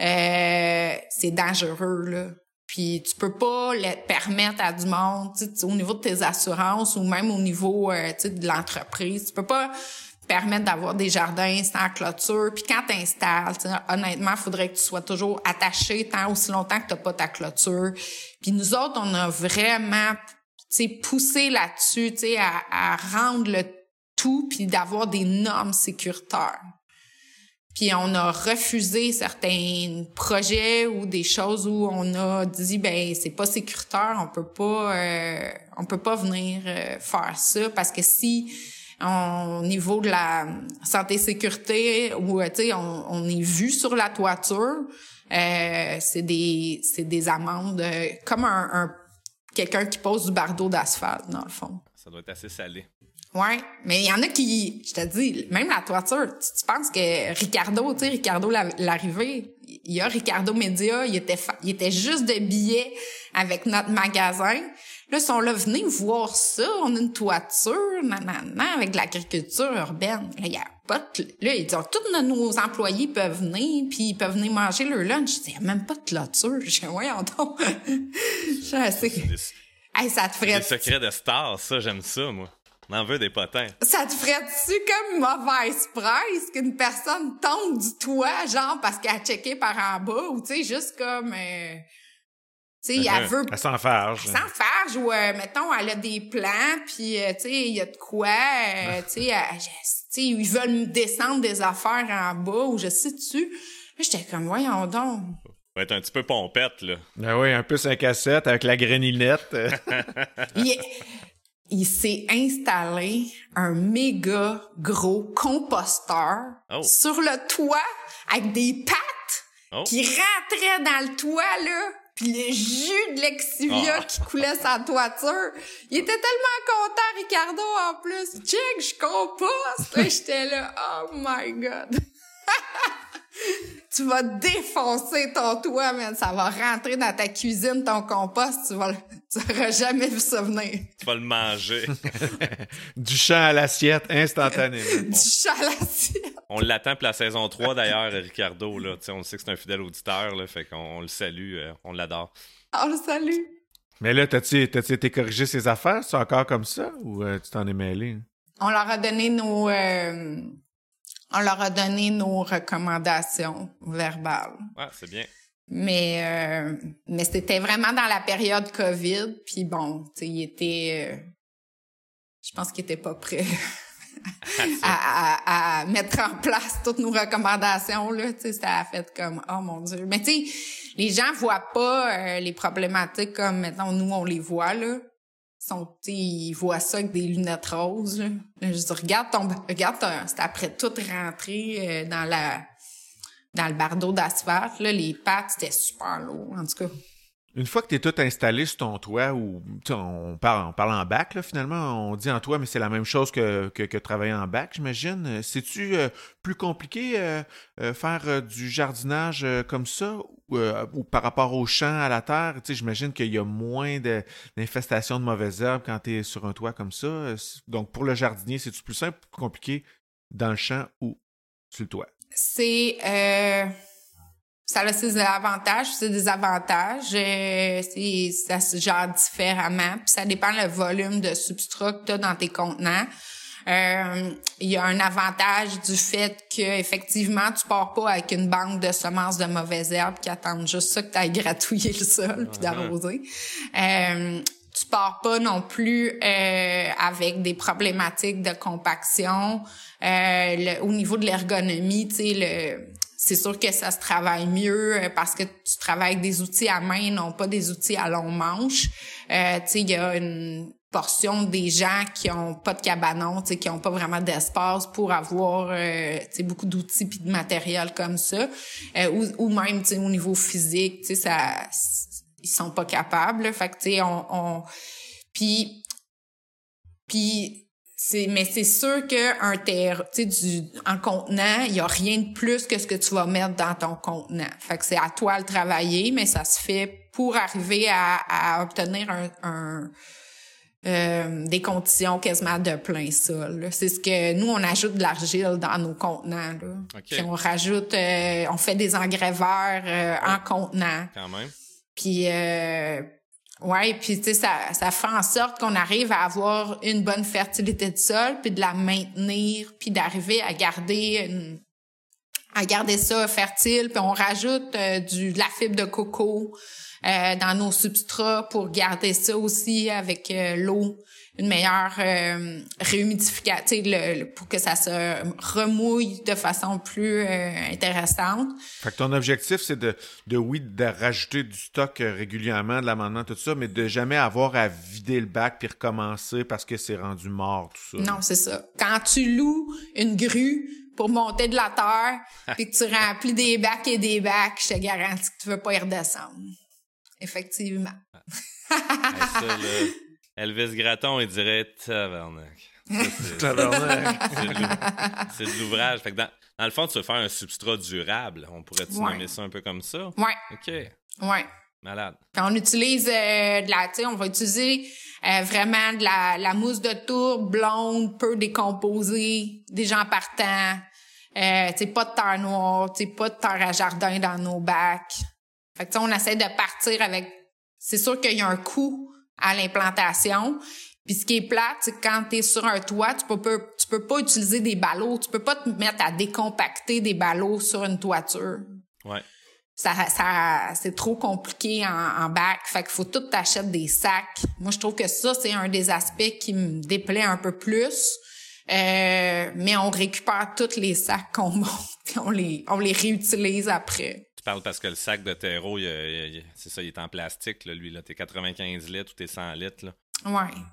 euh, c'est dangereux, là. Puis tu peux pas le permettre à du monde, tu sais, au niveau de tes assurances ou même au niveau euh, tu sais, de l'entreprise, tu peux pas permettre d'avoir des jardins sans clôture. Puis quand tu installes, honnêtement, il faudrait que tu sois toujours attaché tant aussi longtemps que tu n'as pas ta clôture. Puis nous autres, on a vraiment tu sais, poussé là-dessus, tu sais, à, à rendre le tout puis d'avoir des normes sécuritaires. Puis on a refusé certains projets ou des choses où on a dit ben c'est pas sécuritaire, on peut pas euh, on peut pas venir euh, faire ça parce que si on, au niveau de la santé sécurité ou tu sais on, on est vu sur la toiture, euh, c'est des c'est des amendes euh, comme un, un quelqu'un qui pose du bardeau d'asphalte dans le fond. Ça doit être assez salé. Ouais, mais il y en a qui, je te dis, même la toiture, tu, tu penses que Ricardo, tu sais, Ricardo la- l'arrivée, il y a Ricardo Média, il était fa- il était juste de billets avec notre magasin. Là, ils sont là, venez voir ça, on a une toiture, nanana, avec de l'agriculture urbaine. Là, il y a pas de, là, ils disent, tous nos, nos employés peuvent venir, puis ils peuvent venir manger leur lunch. Je dis, il y a même pas de clôture. Je dis, voyons donc. Je suis assez... Des, Hey, ça te ferait... des secrets de stars, ça, j'aime ça, moi. On en veut des potins. Ça te ferait-tu comme mauvaise presse qu'une personne tombe du toit, genre parce qu'elle a checké par en bas, ou tu sais, juste comme... Euh, tu sais, elle veut... Elle s'enfarge. Elle s'enfarge, ou euh, mettons, elle a des plans, puis euh, tu sais, il y a de quoi, euh, tu sais, elle- tu sais, ils veulent descendre des affaires en bas, ou je sais-tu. Là, j'étais comme, voyons donc. Va être un petit peu pompette, là. Ben oui, un peu cinq à sept avec la graninette. Il est- il s'est installé un méga gros composteur oh. sur le toit avec des pattes oh. qui rentraient dans le toit, là. Puis le jus de Lexivia oh. qui coulait sa toiture. Il était tellement content, Ricardo, en plus. Check, je composte. Là, j'étais là, oh my God. Tu vas défoncer ton toit, man. Ça va rentrer dans ta cuisine, ton compost. Tu vas, tu auras jamais vu ça venir. Tu vas le manger. Du champ à l'assiette, instantanément. Du champ à l'assiette. On l'attend pour la saison trois, d'ailleurs, Ricardo. Là. On sait que c'est un fidèle auditeur, là, fait qu'on on le salue, euh, on l'adore. On le salue. Mais là, t'as-tu, t'as-tu été corriger ses affaires? C'est encore comme ça? Ou euh, tu t'en es mêlé? On leur a donné nos... Euh, on leur a donné nos recommandations verbales. Ouais, c'est bien. Mais euh, mais c'était vraiment dans la période COVID, puis bon, tu sais, il était... Euh, je pense qu'il était pas prêt à, à, à mettre en place toutes nos recommandations, là. Tu sais, ça a fait comme, oh mon Dieu. Mais tu sais, les gens voient pas euh, les problématiques comme, maintenant, nous, on les voit, là. Ils sont, ils voient ça avec des lunettes roses, là. Je dis, regarde ton, regarde ton, c'est après tout rentré euh, dans la, dans le bardeau d'asphalte, là, les pattes, c'était super lourd, en tout cas. Une fois que tu es tout installé sur ton toit, ou on parle, on parle en bac, là, finalement, on dit en toit, mais c'est la même chose que, que, que travailler en bac, j'imagine. C'est-tu euh, plus compliqué euh, euh, faire euh, du jardinage euh, comme ça, ou, euh, ou par rapport au champ, à la terre? Tu sais, j'imagine qu'il y a moins de, d'infestation de mauvaises herbes quand tu es sur un toit comme ça. Donc, pour le jardinier, c'est-tu plus simple ou plus compliqué dans le champ ou sur le toit? C'est... Euh... Ça a ses avantages, ses désavantages. Euh, c'est, ça se gère différemment. Puis ça dépend le volume de substrat que tu as dans tes contenants. Euh, il y a un avantage du fait que effectivement tu pars pas avec une banque de semences de mauvaises herbes qui attendent juste ça que tu ailles gratouiller le sol puis d'arroser. Euh, tu pars pas non plus euh, avec des problématiques de compaction. Euh, le, au niveau de l'ergonomie, tu sais, le c'est sûr que ça se travaille mieux parce que tu travailles avec des outils à main, non pas des outils à long manche. Euh, tu sais, il y a une portion des gens qui ont pas de cabanon, tu sais, qui ont pas vraiment d'espace pour avoir, euh, tu sais, beaucoup d'outils puis de matériel comme ça. Euh, ou, ou même, tu sais, au niveau physique, tu sais, ça, ils sont pas capables. Fait que, tu sais, on, on, puis, puis. C'est, mais c'est sûr qu'un terre, tu sais, du, en contenant, il y a rien de plus que ce que tu vas mettre dans ton contenant. Fait que c'est à toi de le travailler, mais ça se fait pour arriver à, à obtenir un, un euh, des conditions quasiment de plein sol, là. C'est ce que nous, on ajoute de l'argile dans nos contenants, là. Okay. Puis on rajoute, euh, on fait des engrais verts euh, ouais. en contenant. Quand même. Puis euh, ouais, puis tu sais, ça, ça fait en sorte qu'on arrive à avoir une bonne fertilité de sol, puis de la maintenir, puis d'arriver à garder une, à garder ça fertile. Puis on rajoute euh, du de la fibre de coco euh, dans nos substrats pour garder ça aussi avec euh, l'eau, une meilleure euh, réhumidification, le, le, pour que ça se remouille de façon plus euh, intéressante. Fait que ton objectif, c'est de, de oui, de rajouter du stock régulièrement, de l'amendement, tout ça, mais de jamais avoir à vider le bac puis recommencer parce que c'est rendu mort, tout ça. Non, c'est ça. Quand tu loues une grue pour monter de la terre puis que tu remplis des bacs et des bacs, je te garantis que tu veux pas y redescendre. Effectivement. Hey, ça, là... Elvis Gratton, il dirait tabarnak. Ça, c'est, tabarnak. C'est, de, c'est de l'ouvrage. Fait que dans, dans le fond, tu veux faire un substrat durable. On pourrait-tu ouais. nommer ça un peu comme ça? Ouais. OK. Ouais. Malade. Puis on utilise euh, de la, tu sais, on va utiliser euh, vraiment de la, la mousse de tourbe blonde, peu décomposée, déjà en partant. Euh, tu sais, pas de terre noire, tu sais, pas de terre à jardin dans nos bacs. Fait que tu sais, on essaie de partir avec. C'est sûr qu'il y a un coût à l'implantation. Puis ce qui est plate, c'est que quand t'es sur un toit, tu peux pas, tu peux pas utiliser des ballots. Tu peux pas te mettre à décompacter des ballots sur une toiture. Ouais. Ça, ça, c'est trop compliqué en, en bac. Fait qu'il faut tout t'achètes des sacs. Moi, je trouve que ça, c'est un des aspects qui me déplaît un peu plus. Euh, mais on récupère tous les sacs qu'on monte puis on les, on les réutilise après. Tu parles parce que le sac de terreau, il, il, c'est ça, il est en plastique, là, lui, là. T'es quatre-vingt-quinze litres ou t'es cent litres, là. Ouais.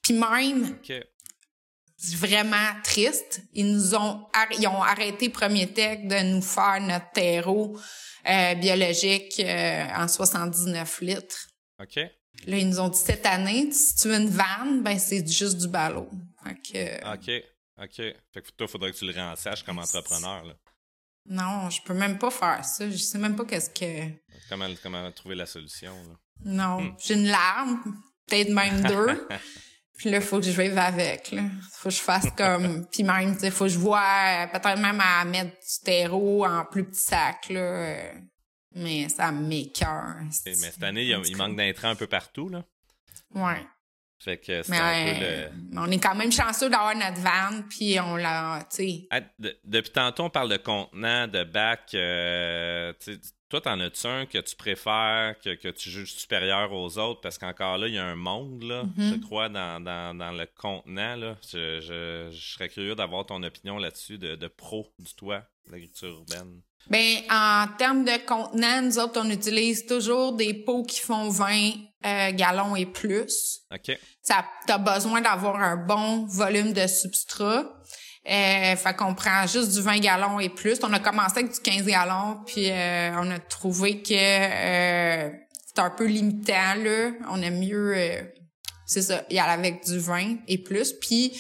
Puis même, OK. vraiment triste, ils nous ont, arr- ils ont arrêté Premier Tech de nous faire notre terreau euh, biologique euh, en soixante-dix-neuf litres. OK. Là, ils nous ont dit cette année, si tu veux une vanne, ben c'est juste du ballot. Fait que, OK. OK. Fait que toi, il faudrait que tu le rensaches comme entrepreneur, là. non, je peux même pas faire ça. Je sais même pas qu'est-ce que... Comment, comment trouver la solution, là? Non, Hmm. j'ai une larme, peut-être même deux. Puis là, il faut que je vive avec, là. Faut que je fasse comme... Puis même, tu sais, faut que je vois... Peut-être même à mettre du terreau en plus petit sac, là. euh, Mais ça m'écoeure. Mais cette année, il, y a- il manque d'intrants un peu partout, là. Ouais. Fait que c'est Mais un peu euh, le... on est quand même chanceux d'avoir notre van, puis on l'a, tu sais... Ah, de- depuis tantôt, on parle de contenant, de bac. Euh, tu sais, toi, t'en as-tu un que tu préfères, que, que tu juges supérieur aux autres? Parce qu'encore là, il y a un monde, là, Mm-hmm. je crois, dans, dans, dans le contenant. Là. Je, je, je serais curieux d'avoir ton opinion là-dessus, de, de pro du toit, de l'agriculture urbaine. Ben, en termes de contenants, nous autres, on utilise toujours des pots qui font vingt euh, gallons et plus. OK. Ça, t'as besoin d'avoir un bon volume de substrat. Euh, fait qu'on prend juste du vingt gallons et plus. On a commencé avec du quinze gallons, puis euh, on a trouvé que euh, c'est un peu limitant, là. On aime mieux, euh, c'est ça, y aller avec du vingt et plus. Puis,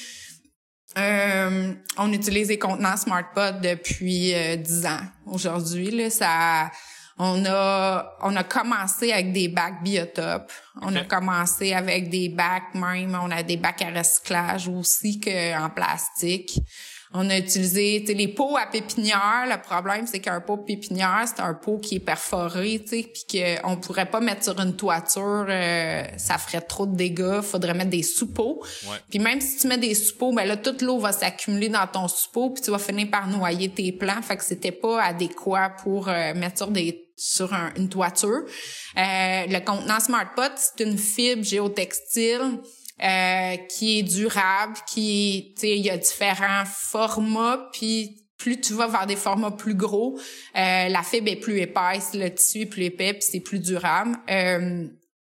euh, on utilise les contenants SmartPod depuis euh, dix ans. Aujourd'hui, là, ça... On a on a commencé avec des bacs Biotop. On Okay. a commencé avec des bacs même. On a des bacs à recyclage aussi que en plastique. On a utilisé, tu sais, les pots à pépinière. Le problème, c'est qu'un pot pépinière, c'est un pot qui est perforé, tu sais, puis qu'on pourrait pas mettre sur une toiture, euh, ça ferait trop de dégâts. Faudrait mettre des sous-pots. Ouais. Puis même si tu mets des sous-pots, ben là, toute l'eau va s'accumuler dans ton sous-pot, puis tu vas finir par noyer tes plants. Fait que c'était pas adéquat pour euh, mettre sur des sur un, une toiture. Euh, le contenant SmartPod, c'est une fibre géotextile euh, qui est durable, qui, tu sais, il y a différents formats, puis plus tu vas vers des formats plus gros, euh, la fibre est plus épaisse, le tissu est plus épais, puis c'est plus durable. Euh,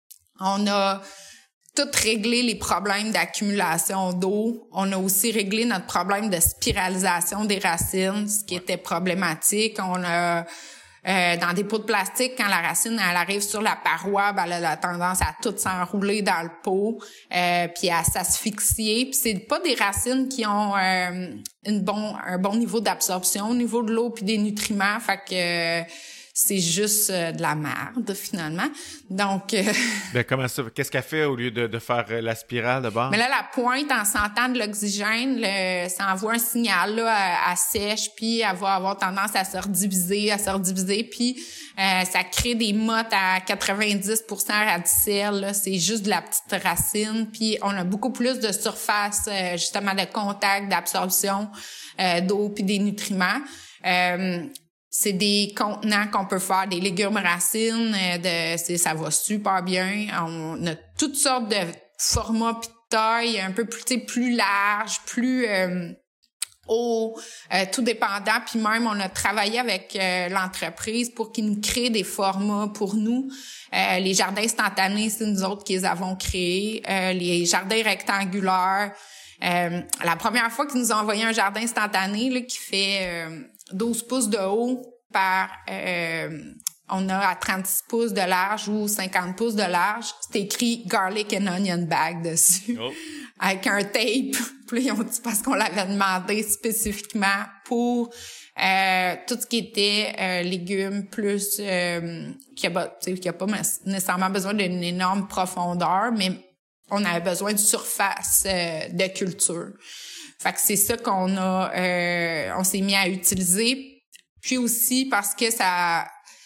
on a tout réglé les problèmes d'accumulation d'eau. On a aussi réglé notre problème de spiralisation des racines, ce qui était problématique. On a Euh, dans des pots de plastique, quand la racine elle arrive sur la paroi, ben, elle a la tendance à tout s'enrouler dans le pot, euh, puis à s'asphyxier. Puis c'est pas des racines qui ont euh, une bon un bon niveau d'absorption au niveau de l'eau puis des nutriments. Fait que euh, c'est juste euh, de la merde finalement. Donc euh, Ben, comment ça? Qu'est-ce qu'elle fait au lieu de, de faire euh, la spirale de bord? mais là, la pointe, en sentant de l'oxygène, le, ça envoie un signal là, à, à sèche, puis elle va avoir tendance à se rediviser, à se rediviser, puis euh, ça crée des mottes à quatre-vingt-dix pour cent radicelles. Là, c'est juste de la petite racine, puis on a beaucoup plus de surface, euh, justement, de contact, d'absorption euh, d'eau puis des nutriments. Euh, C'est des contenants qu'on peut faire, des légumes racines, euh, de, c'est, ça va super bien. On a toutes sortes de formats pis de tailles, un peu plus, tu sais, plus large, plus euh, haut, euh, tout dépendant. Puis même, on a travaillé avec euh, l'entreprise pour qu'ils nous créent des formats pour nous. Euh, les jardins instantanés, c'est nous autres qui les avons créés. Euh, les jardins rectangulaires. Euh, la première fois qu'ils nous ont envoyé un jardin instantané là, qui fait euh, douze pouces de haut par euh, on a à trente-six pouces de large ou cinquante pouces de large, c'est écrit garlic and onion bag dessus. Oh. Avec un tape. Puis là, ils ont dit parce qu'on l'avait demandé spécifiquement pour euh, tout ce qui était euh, légumes plus euh, qui a, qui a pas nécessairement besoin d'une énorme profondeur, mais on avait besoin de surface euh, de culture. Fait que c'est ça qu'on a, euh, on s'est mis à utiliser. Puis aussi parce que ça,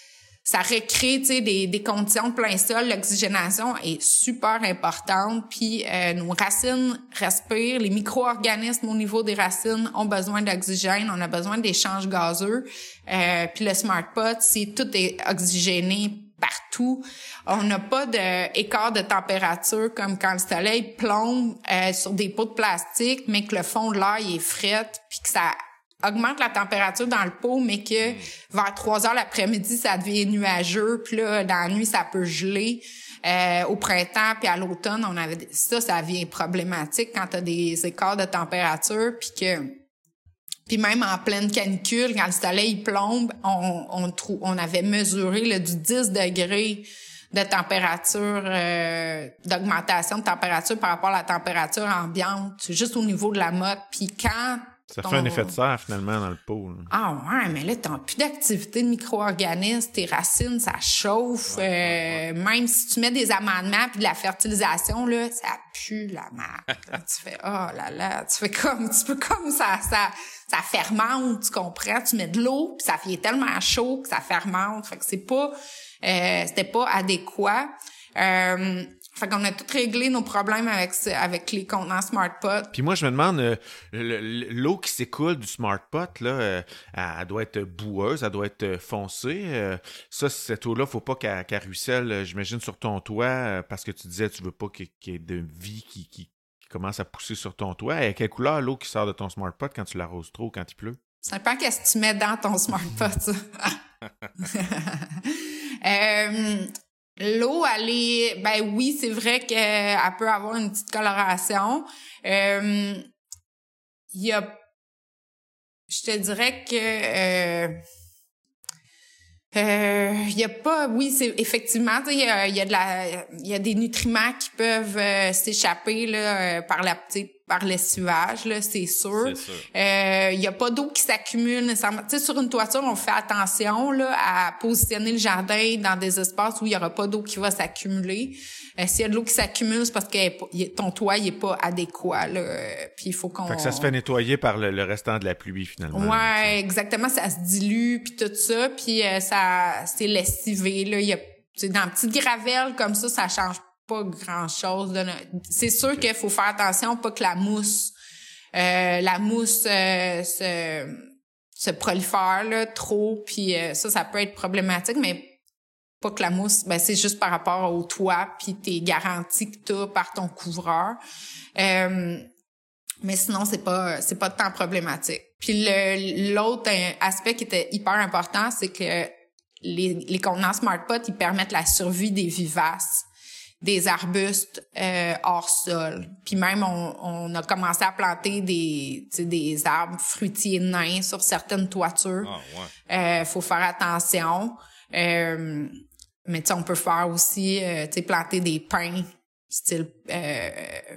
ça recrée, tu sais, des, des conditions de plein sol. L'oxygénation est super importante. Puis euh, nos racines respirent. Les micro-organismes au niveau des racines ont besoin d'oxygène. On a besoin d'échanges gazeux. Euh, puis le SmartPod, c'est tout est oxygéné partout. On n'a pas d'écart de température comme quand le soleil plombe euh, sur des pots de plastique, mais que le fond de l'air est fret, puis que ça augmente la température dans le pot, mais que vers trois heures l'après-midi, ça devient nuageux, puis là, dans la nuit, ça peut geler. Euh, au printemps puis à l'automne, on avait des... ça, ça devient problématique quand tu as des écarts de température puis que puis même en pleine canicule, quand le soleil plombe, on on trou... on avait mesuré là, du dix degrés de température, euh, d'augmentation de température par rapport à la température ambiante, c'est juste au niveau de la motte. Puis quand Ça ton... fait un effet de serre, finalement, dans le pot. Là. Ah ouais, mais là, t'as plus d'activité de micro-organismes, tes racines, ça chauffe. Ouais, ouais, euh, ouais. Même si tu mets des amendements puis de la fertilisation, là, ça pue la merde. Tu fais, oh là là, tu fais comme, tu peux comme ça, ça, ça fermente, tu comprends? Tu mets de l'eau puis ça fait tellement chaud que ça fermente. Fait que c'est pas, euh, c'était pas adéquat. Euh, Fait qu'on a tout réglé nos problèmes avec avec les contenants SmartPot. Puis moi, je me demande, euh, l'eau qui s'écoule du SmartPot, là, euh, elle doit être boueuse, elle doit être foncée. Euh, ça, cette eau-là, faut pas qu'elle, qu'elle ruisselle, j'imagine, sur ton toit, euh, parce que tu disais tu veux pas qu'il, qu'il y ait de vie qui, qui, qui commence à pousser sur ton toit. Et à quelle couleur l'eau qui sort de ton SmartPot quand tu l'arroses trop, quand il pleut? Ça dépend qu'est-ce que tu mets dans ton SmartPot, ça. euh, L'eau, elle est... Ben oui, c'est vrai qu'elle peut avoir une petite coloration. Euh, il y a... Je te dirais que... Euh, euh, il y a pas... Oui, c'est effectivement, il y a, il y a de la... Il y a des nutriments qui peuvent euh, s'échapper là, euh, par la petite... par l'estivage, là, c'est sûr. C'est sûr. Euh, il y a pas d'eau qui s'accumule nécessairement. Tu sais, sur une toiture, on fait attention là à positionner le jardin dans des espaces où il y aura pas d'eau qui va s'accumuler. Euh, s'il y a de l'eau qui s'accumule, c'est parce que ton toit il est pas adéquat là. Euh, puis il faut qu'on. Fait que ça se fait nettoyer par le, le restant de la pluie finalement. Ouais, là, exactement. Ça se dilue puis tout ça, puis euh, ça c'est lessivé là. Il y a, tu sais, dans une petite gravelle comme ça, ça change pas grand-chose. De... C'est sûr okay. qu'il faut faire attention, pas que la mousse euh, la mousse euh, se, se prolifère là, trop, puis euh, ça, ça peut être problématique, mais pas que la mousse, ben c'est juste par rapport au toit, puis tes garanties que t'as par ton couvreur. Euh, mais sinon, c'est pas c'est pas tant problématique. Puis le, l'autre aspect qui était hyper important, c'est que les, les contenants SmartPot, ils permettent la survie des vivaces, des arbustes euh, hors sol. Puis même, on, on a commencé à planter des, des arbres fruitiers nains sur certaines toitures. Ah, ouais. Euh, faut faire attention. Euh, mais tu sais, on peut faire aussi, euh, tu sais, planter des pins, style euh,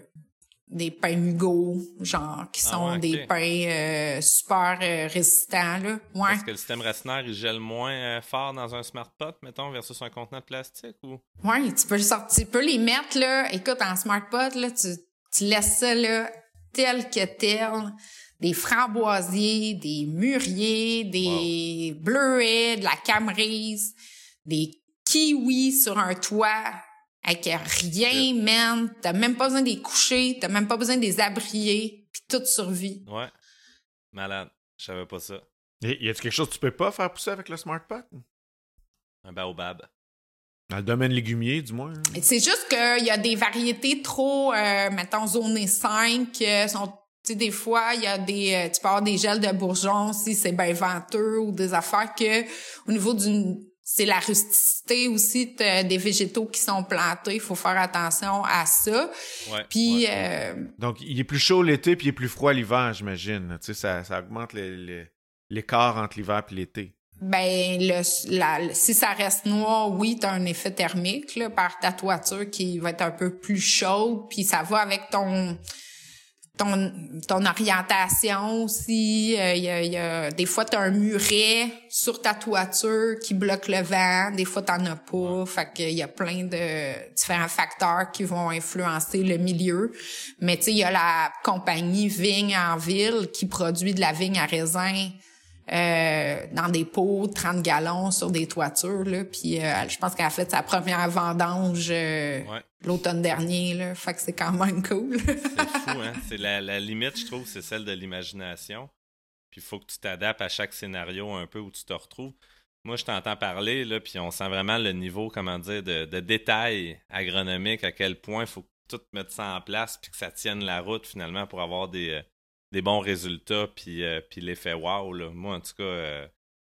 des pins Mugo, genre, qui Ah, sont ouais, des okay. pins euh, super euh, résistants, là. Ouais. Est-ce que le système racinaire, il gèle moins euh, fort dans un SmartPot, mettons, versus un contenant de plastique, ou? Ouais, tu peux le sortir, tu peux les mettre, là. Écoute, en SmartPot, là, tu, tu laisses ça, là, tel que tel. Des framboisiers, des mûriers, des wow. bleuets, de la camerise, des kiwis sur un toit. Avec rien, yeah. man. T'as même pas besoin des coucher, t'as même pas besoin des abrier, puis tout survit. Ouais. Malade. Je savais pas ça. Et y a-t-il quelque chose que tu peux pas faire pousser avec le SmartPot? Un baobab. Dans le domaine légumier, du moins. Et c'est juste qu'il y a des variétés trop, euh, mettons, zonées cinq, euh, sont, tu sais, des fois, il y a des, euh, tu peux avoir des gels de bourgeons si c'est bien venteux ou des affaires que, au niveau d'une, c'est la rusticité aussi de, des végétaux qui sont plantés. Il faut faire attention à ça. Ouais, puis, ouais. Euh, Donc, il est plus chaud l'été puis il est plus froid l'hiver, j'imagine. Tu sais, ça, ça augmente les, les, l'écart entre l'hiver et l'été. Ben, le, la, si ça reste noir, oui, t'as un effet thermique là, par ta toiture qui va être un peu plus chaude. Puis ça va avec ton... Ton, ton orientation aussi, il euh, y, a, y a des fois t'as un muret sur ta toiture qui bloque le vent, des fois t'en as pas, fait qu'il y a plein de différents facteurs qui vont influencer le milieu. Mais tu sais, il y a la compagnie Vigne en ville qui produit de la vigne à raisin euh, dans des pots de trente gallons sur des toitures là, puis euh, je pense qu'elle a fait sa première vendange euh, ouais. l'automne dernier là, fait que c'est quand même cool. C'est fou, hein. C'est la, la limite, je trouve, c'est celle de l'imagination. Puis il faut que tu t'adaptes à chaque scénario un peu où tu te retrouves. Moi, je t'entends parler, là, puis on sent vraiment le niveau, comment dire, de, de détail agronomique, à quel point il faut tout mettre ça en place, puis que ça tienne la route, finalement, pour avoir des, euh, des bons résultats, puis, euh, puis l'effet wow, là. Moi, en tout cas, euh,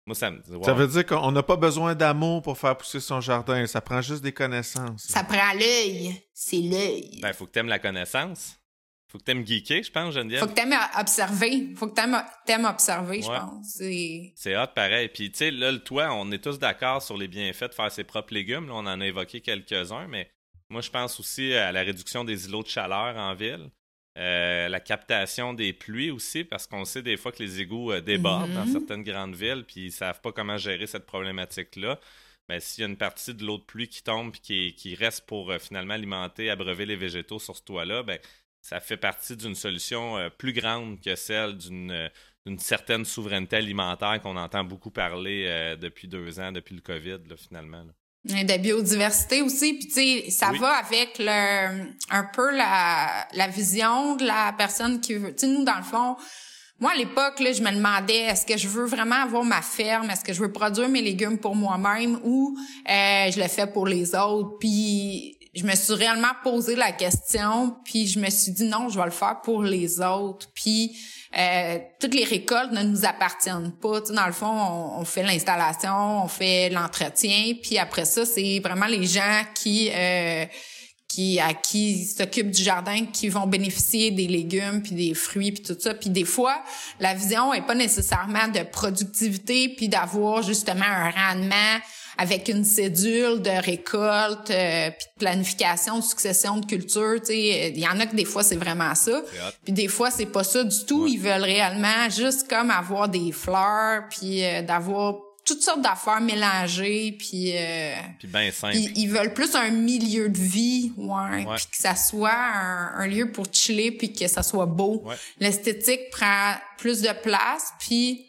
Moi, ça me dit... Wow. Ça veut dire qu'on n'a pas besoin d'amour pour faire pousser son jardin. Ça prend juste des connaissances. Ça prend l'œil. C'est l'œil. Ben, faut que t'aimes la connaissance. Faut que t'aimes geeker, je pense, Geneviève. Faut que t'aimes observer. Faut que t'aimes, t'aimes observer, ouais. je pense. C'est... c'est hot, pareil. Puis, tu sais, là, le toit, on est tous d'accord sur les bienfaits de faire ses propres légumes. Là, on en a évoqué quelques-uns, mais moi, je pense aussi à la réduction des îlots de chaleur en ville. Euh, la captation des pluies aussi, parce qu'on sait des fois que les égouts euh, débordent mm-hmm. dans certaines grandes villes, puis ils savent pas comment gérer cette problématique-là. Ben, s'il y a une partie de l'eau de pluie qui tombe et qui, qui reste pour euh, finalement alimenter, abreuver les végétaux sur ce toit-là, ben ça fait partie d'une solution euh, plus grande que celle d'une, euh, d'une certaine souveraineté alimentaire qu'on entend beaucoup parler euh, depuis deux ans, depuis le COVID, là, finalement. Là. De biodiversité aussi, puis tu sais, ça oui. va avec le un peu la, la vision de la personne qui veut. Tu sais, nous, dans le fond, moi, à l'époque, là, je me demandais, est-ce que je veux vraiment avoir ma ferme? Est-ce que je veux produire mes légumes pour moi-même ou euh, je le fais pour les autres? Puis je me suis réellement posé la question, puis je me suis dit non, je vais le faire pour les autres. Puis euh, toutes les récoltes ne nous appartiennent pas. Tu sais, dans le fond, on, on fait l'installation, on fait l'entretien, puis après ça, c'est vraiment les gens qui euh, qui à qui s'occupent du jardin qui vont bénéficier des légumes puis des fruits puis tout ça. Puis des fois, la vision est pas nécessairement de productivité puis d'avoir justement un rendement avec une cédule de récolte, euh, puis de planification, de succession de culture, tu sais, il y en a que des fois c'est vraiment ça, puis des fois c'est pas ça du tout. Ouais. Ils veulent réellement juste comme avoir des fleurs, puis euh, d'avoir toutes sortes d'affaires mélangées, puis euh, puis ben simple. Ils, ils veulent plus un milieu de vie, ouais, ouais. puis que ça soit un, un lieu pour chiller, puis que ça soit beau. Ouais. L'esthétique prend plus de place, puis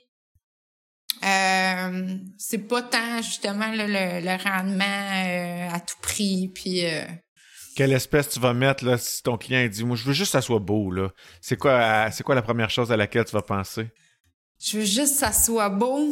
Euh, c'est pas tant justement là, le, le rendement euh, à tout prix puis euh... Quelle espèce tu vas mettre là si ton client dit moi je veux juste que ça soit beau là, c'est quoi c'est quoi la première chose à laquelle tu vas penser? Je veux juste que ça soit beau.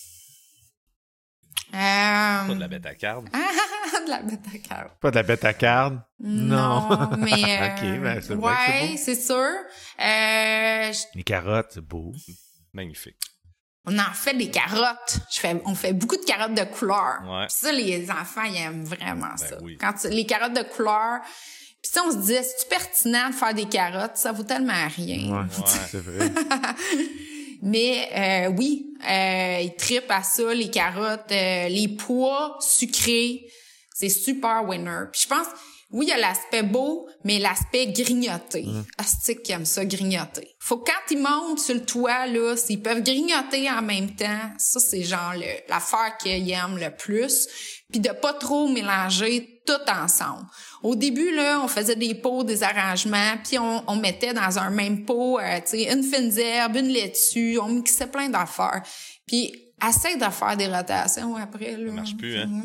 Euh... Pas de la bête à carde. de la bête à carde. Pas de la bête à carde? Non, non mais euh... OK, ben c'est vrai ouais, que c'est beau. C'est sûr. Euh... Les carottes, c'est beau. Magnifique. On en fait des carottes. Je fais, on fait beaucoup de carottes de couleur. Ouais. Puis ça, les enfants, ils aiment vraiment ben ça. Oui. Quand tu, les carottes de couleur. Puis ça, on se disait, c'est-tu pertinent de faire des carottes? Ça vaut tellement rien. Ouais, ouais c'est vrai. Mais euh, oui, euh, ils trippent à ça, les carottes. Euh, les pois sucrés, c'est super winner. Puis je pense... Oui, il y a l'aspect beau, mais l'aspect grignoté. Mmh. Astique qui aime ça, grignoter. Faut que quand ils montent sur le toit, là, s'ils peuvent grignoter en même temps, ça, c'est genre le, l'affaire qu'ils aiment le plus. Puis de pas trop mélanger tout ensemble. Au début, là, on faisait des pots, des arrangements, puis on, on mettait dans un même pot, euh, tu sais, une fine herbe, une laitue, on mixait plein d'affaires. Puis essaye de faire des rotations après, là. Ça marche plus, hein?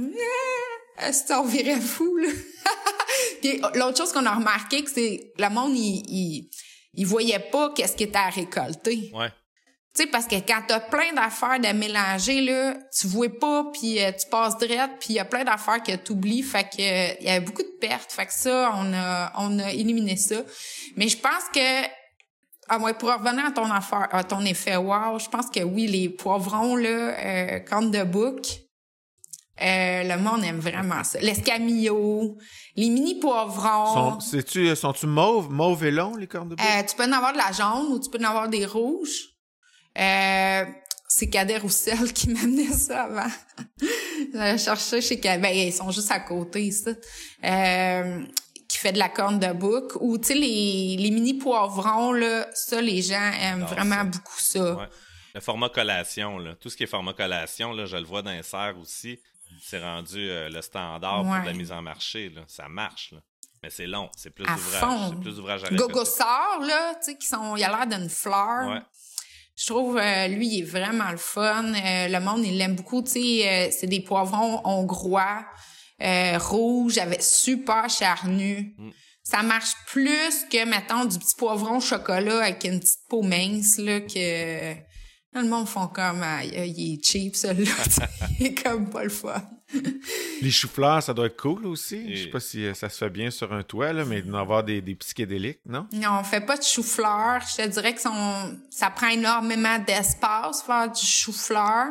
Est-ce qu'on virait fou, là? Puis l'autre chose qu'on a remarqué, que c'est le monde, il, il, il voyait pas qu'est-ce qui était à récolter. Ouais. Tu sais, parce que quand t'as plein d'affaires de mélanger, là, tu vois pas, puis euh, tu passes direct, puis il y a plein d'affaires que t'oublies, fait que euh, il y avait beaucoup de pertes. Fait que ça, on a, on a éliminé ça. Mais je pense que, ah ouais, pour revenir à ton affaire, à ton effet wow, je pense que oui, les poivrons, là, euh, corn de bouc, Euh, le monde aime vraiment ça. L'escamillo, les mini poivrons. Sont, sais-tu, sont-tu mauves, mauve et longs, les cornes de bouc? Euh, tu peux en avoir de la jaune ou tu peux en avoir des rouges. Euh, c'est Cadet Roussel qui m'amenait ça avant. J'allais chercher chez Cadet. Ben, ils sont juste à côté, ça. Euh, qui fait de la corne de bouc. Ou, tu sais, les, les mini poivrons, là, ça, les gens aiment Alors, vraiment ça. beaucoup ça. Ouais. Le format collation, là. Tout ce qui est format collation, là, je le vois dans les serres aussi. C'est rendu euh, le standard ouais. pour la mise en marché, là. Ça marche, là. Mais c'est long, c'est plus d'ouvrage. C'est plus d'ouvrage à récolter. Gogosard, là, tu sais, qui sont, il a l'air d'une fleur. Ouais. Je trouve, euh, lui, il est vraiment le fun. Euh, le monde, il l'aime beaucoup, tu sais. Euh, c'est des poivrons hongrois, euh, rouges, avec super charnus. Mm. Ça marche plus que, mettons, du petit poivron chocolat avec une petite peau mince, là, que... Le monde font comme, ah, il est cheap, celui-là. Il est comme pas le fun. Les choux-fleurs, ça doit être cool aussi. Et... Je sais pas si ça se fait bien sur un toit, là, mais d'en avoir des, des psychédéliques, non? Non, on fait pas de chou-fleur. Je te dirais que son, ça prend énormément d'espace faire du chou-fleur.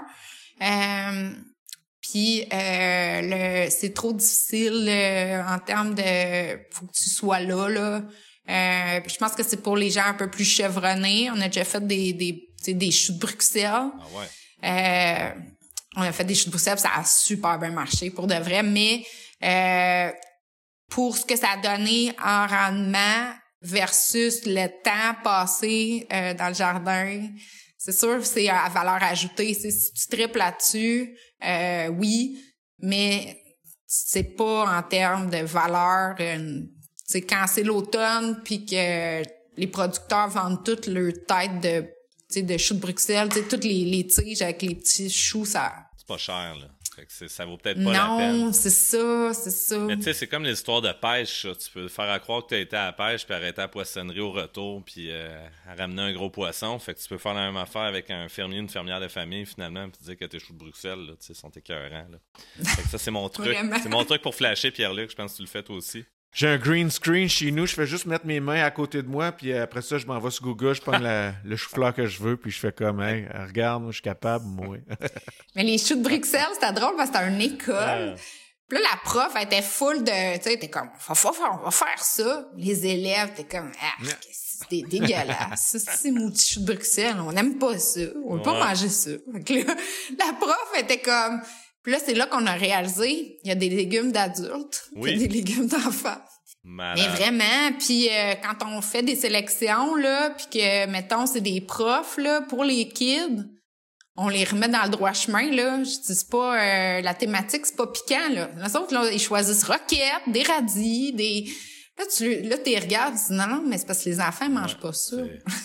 Euh, puis euh, le, c'est trop difficile euh, en termes de... Faut que tu sois là, là. Euh, je pense que c'est pour les gens un peu plus chevronnés. On a déjà fait des, des, des choux de Bruxelles. Ah ouais. Euh, on a fait des choux de Bruxelles, ça a super bien marché pour de vrai, mais euh, pour ce que ça a donné en rendement versus le temps passé euh, dans le jardin, c'est sûr c'est à valeur ajoutée. C'est, si tu triples là-dessus, euh, oui, mais c'est pas en termes de valeur. Euh, c'est quand c'est l'automne puis que les producteurs vendent toutes leurs têtes de, tu sais, de choux de Bruxelles, tu sais, toutes les, les tiges avec les petits choux, ça. C'est pas cher, là. Fait que c'est, ça vaut peut-être pas non, la peine. Non, c'est ça, c'est ça. Mais tu sais, c'est comme les histoires de pêche, ça. Tu peux faire à croire que t'as été à la pêche puis arrêter à la poissonnerie au retour puis euh, à ramener un gros poisson. Fait que tu peux faire la même affaire avec un fermier, une fermière de famille, finalement, puis dire que tes choux de Bruxelles, là, tu sais, sont écœurants, là. Fait que ça, c'est mon truc. C'est mon truc pour flasher, Pierre-Luc. Je pense que tu le fais toi aussi. J'ai un green screen chez nous, je fais juste mettre mes mains à côté de moi, puis après ça, je m'en vais sur Google, je prends la, le chou-fleur que je veux, puis je fais comme, hey, regarde, moi, je suis capable, moi. Mais les choux de Bruxelles, c'était drôle parce que c'était une école. Ouais. Puis là, la prof, elle était full de, tu sais, t'es comme, on va, on va faire ça. Les élèves, t'es comme, ah, yeah. C'est dégueulasse. Ça, c'est mon petit chou de Bruxelles, on n'aime pas ça, on veut ouais. pas manger ça. Donc là, la prof était comme... Puis là, c'est là qu'on a réalisé, il y a des légumes d'adultes, oui. Il y a des légumes d'enfants. Malade. Mais vraiment, puis euh, quand on fait des sélections, là, puis que, mettons, c'est des profs, là, pour les kids, on les remet dans le droit chemin, là. Je dis, c'est pas... Euh, la thématique, c'est pas piquant, là. Les autres, là, ils choisissent roquettes, des radis, des... Là, tu là, t'es regardes, tu dis, non, non, mais c'est parce que les enfants mangent ouais, pas ça.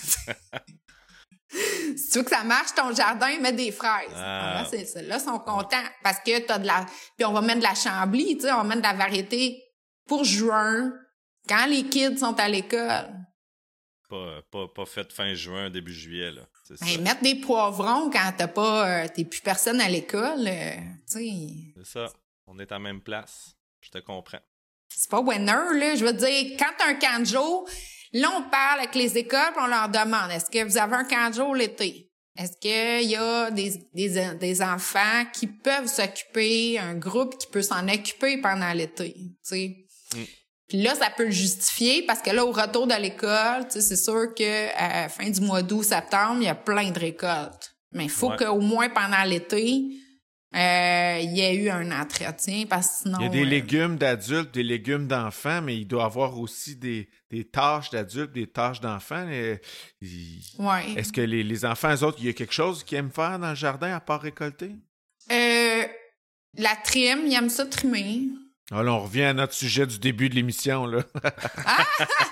Si tu veux que ça marche, ton jardin, met des fraises. Ah. Là, c'est ça. Là, ils sont contents parce que t'as de la... Puis on va mettre de la chambly, tu sais, on va mettre de la variété pour juin, quand les kids sont à l'école. Pas, pas, pas fait fin juin, début juillet, là. C'est ben, ça. Mettre des poivrons quand t'as pas... Euh, t'es plus personne à l'école, euh, tu sais... C'est ça. On est à la même place. Je te comprends. C'est pas winner, là. Je veux dire, quand t'as un camp de jour... Là, on parle avec les écoles et on leur demande, est-ce que vous avez un camp de jour l'été? Est-ce qu'il y a des, des, des enfants qui peuvent s'occuper, un groupe qui peut s'en occuper pendant l'été, tu sais? Mm. Puis là, ça peut le justifier parce que là, au retour de l'école, tu sais, c'est sûr qu'à la fin du mois d'août, septembre, il y a plein de récoltes. Mais il faut ouais. qu'au moins pendant l'été, euh, il y ait eu un entretien parce que sinon... Il y a des euh... légumes d'adultes, des légumes d'enfants, mais il doit y avoir aussi des, des tâches d'adultes, des tâches d'enfants. Et, il... ouais. Est-ce que les, les enfants, eux autres, il y a quelque chose qu'ils aiment faire dans le jardin à part récolter? Euh, la trime, ils aiment ça trimer. Ah, là, on revient à notre sujet du début de l'émission, là. Ah!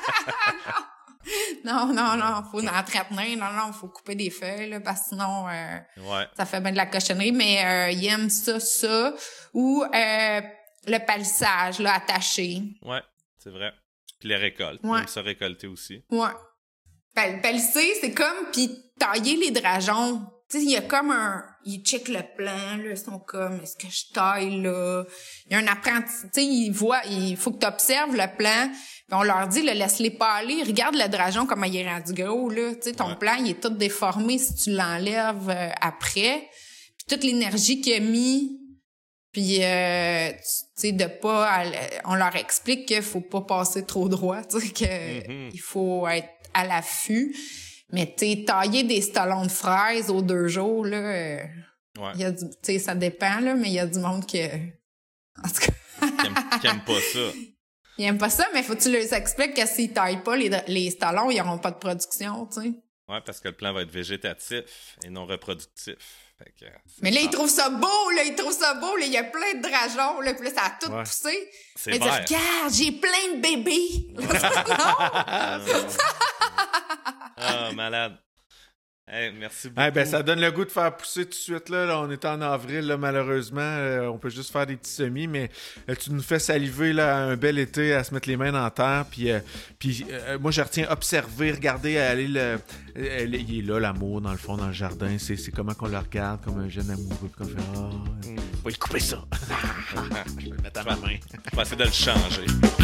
Non, non, non, faut entretenir, non, non, faut couper des feuilles, là, parce que sinon, euh, ouais. ça fait bien de la cochonnerie, mais euh, ils aiment ça, ça, ou euh, le palissage, là, attaché. Ouais, c'est vrai. Puis les récoltes, ouais. Ils aiment ça récolter aussi. Ouais. Pal- palisser, c'est comme, puis tailler les drageons. Tu sais, il y a comme un... Ils checkent le plan, là, ils sont comme, est-ce que je taille, là? Il y a un apprenti, tu sais, ils voient, il faut que tu observes le plan, puis on leur dit, là, laisse-les pas aller, regarde le drageon, comment il est rendu gros, là, tu sais, ton ouais. plan, il est tout déformé si tu l'enlèves euh, après, puis toute l'énergie qu'il a mis, puis, euh, tu sais, de pas... On leur explique qu'il faut pas passer trop droit, tu sais, qu'il mm-hmm. faut être à l'affût. Mais tu sais, tailler des stolons de fraises aux deux jours, là, euh, ouais. y a du, tu sais, ça dépend, là, mais il y a du monde qui... En tout cas... qui, aime, qui aime pas ça. Ils aiment pas ça, mais faut que tu leur expliques que s'ils taillent pas les, les stolons, ils auront pas de production, tu sais. Ouais, parce que le plan va être végétatif et non reproductif. Fait que, mais là, ils trouvent ça beau, là, ils trouvent ça beau, là, il y a plein de drageons, là, puis là, ça a tout ouais. poussé. C'est mais dire, regarde, j'ai plein de bébés. Non! Ah, oh, malade. Hey, merci beaucoup. Hey, ben, ça donne le goût de faire pousser tout de suite. Là, là on est en avril, là, malheureusement. Euh, on peut juste faire des petits semis, mais euh, tu nous fais saliver là, un bel été à se mettre les mains dans la terre. Puis, euh, puis euh, moi, je retiens observer, regarder, aller le... Euh, il est là, l'amour, dans le fond, dans le jardin. C'est, c'est comment qu'on le regarde, comme un jeune amoureux. Qu'on fait, oh, mm. va y couper ça. Je vais le mettre à ma main. On va essayer de le changer.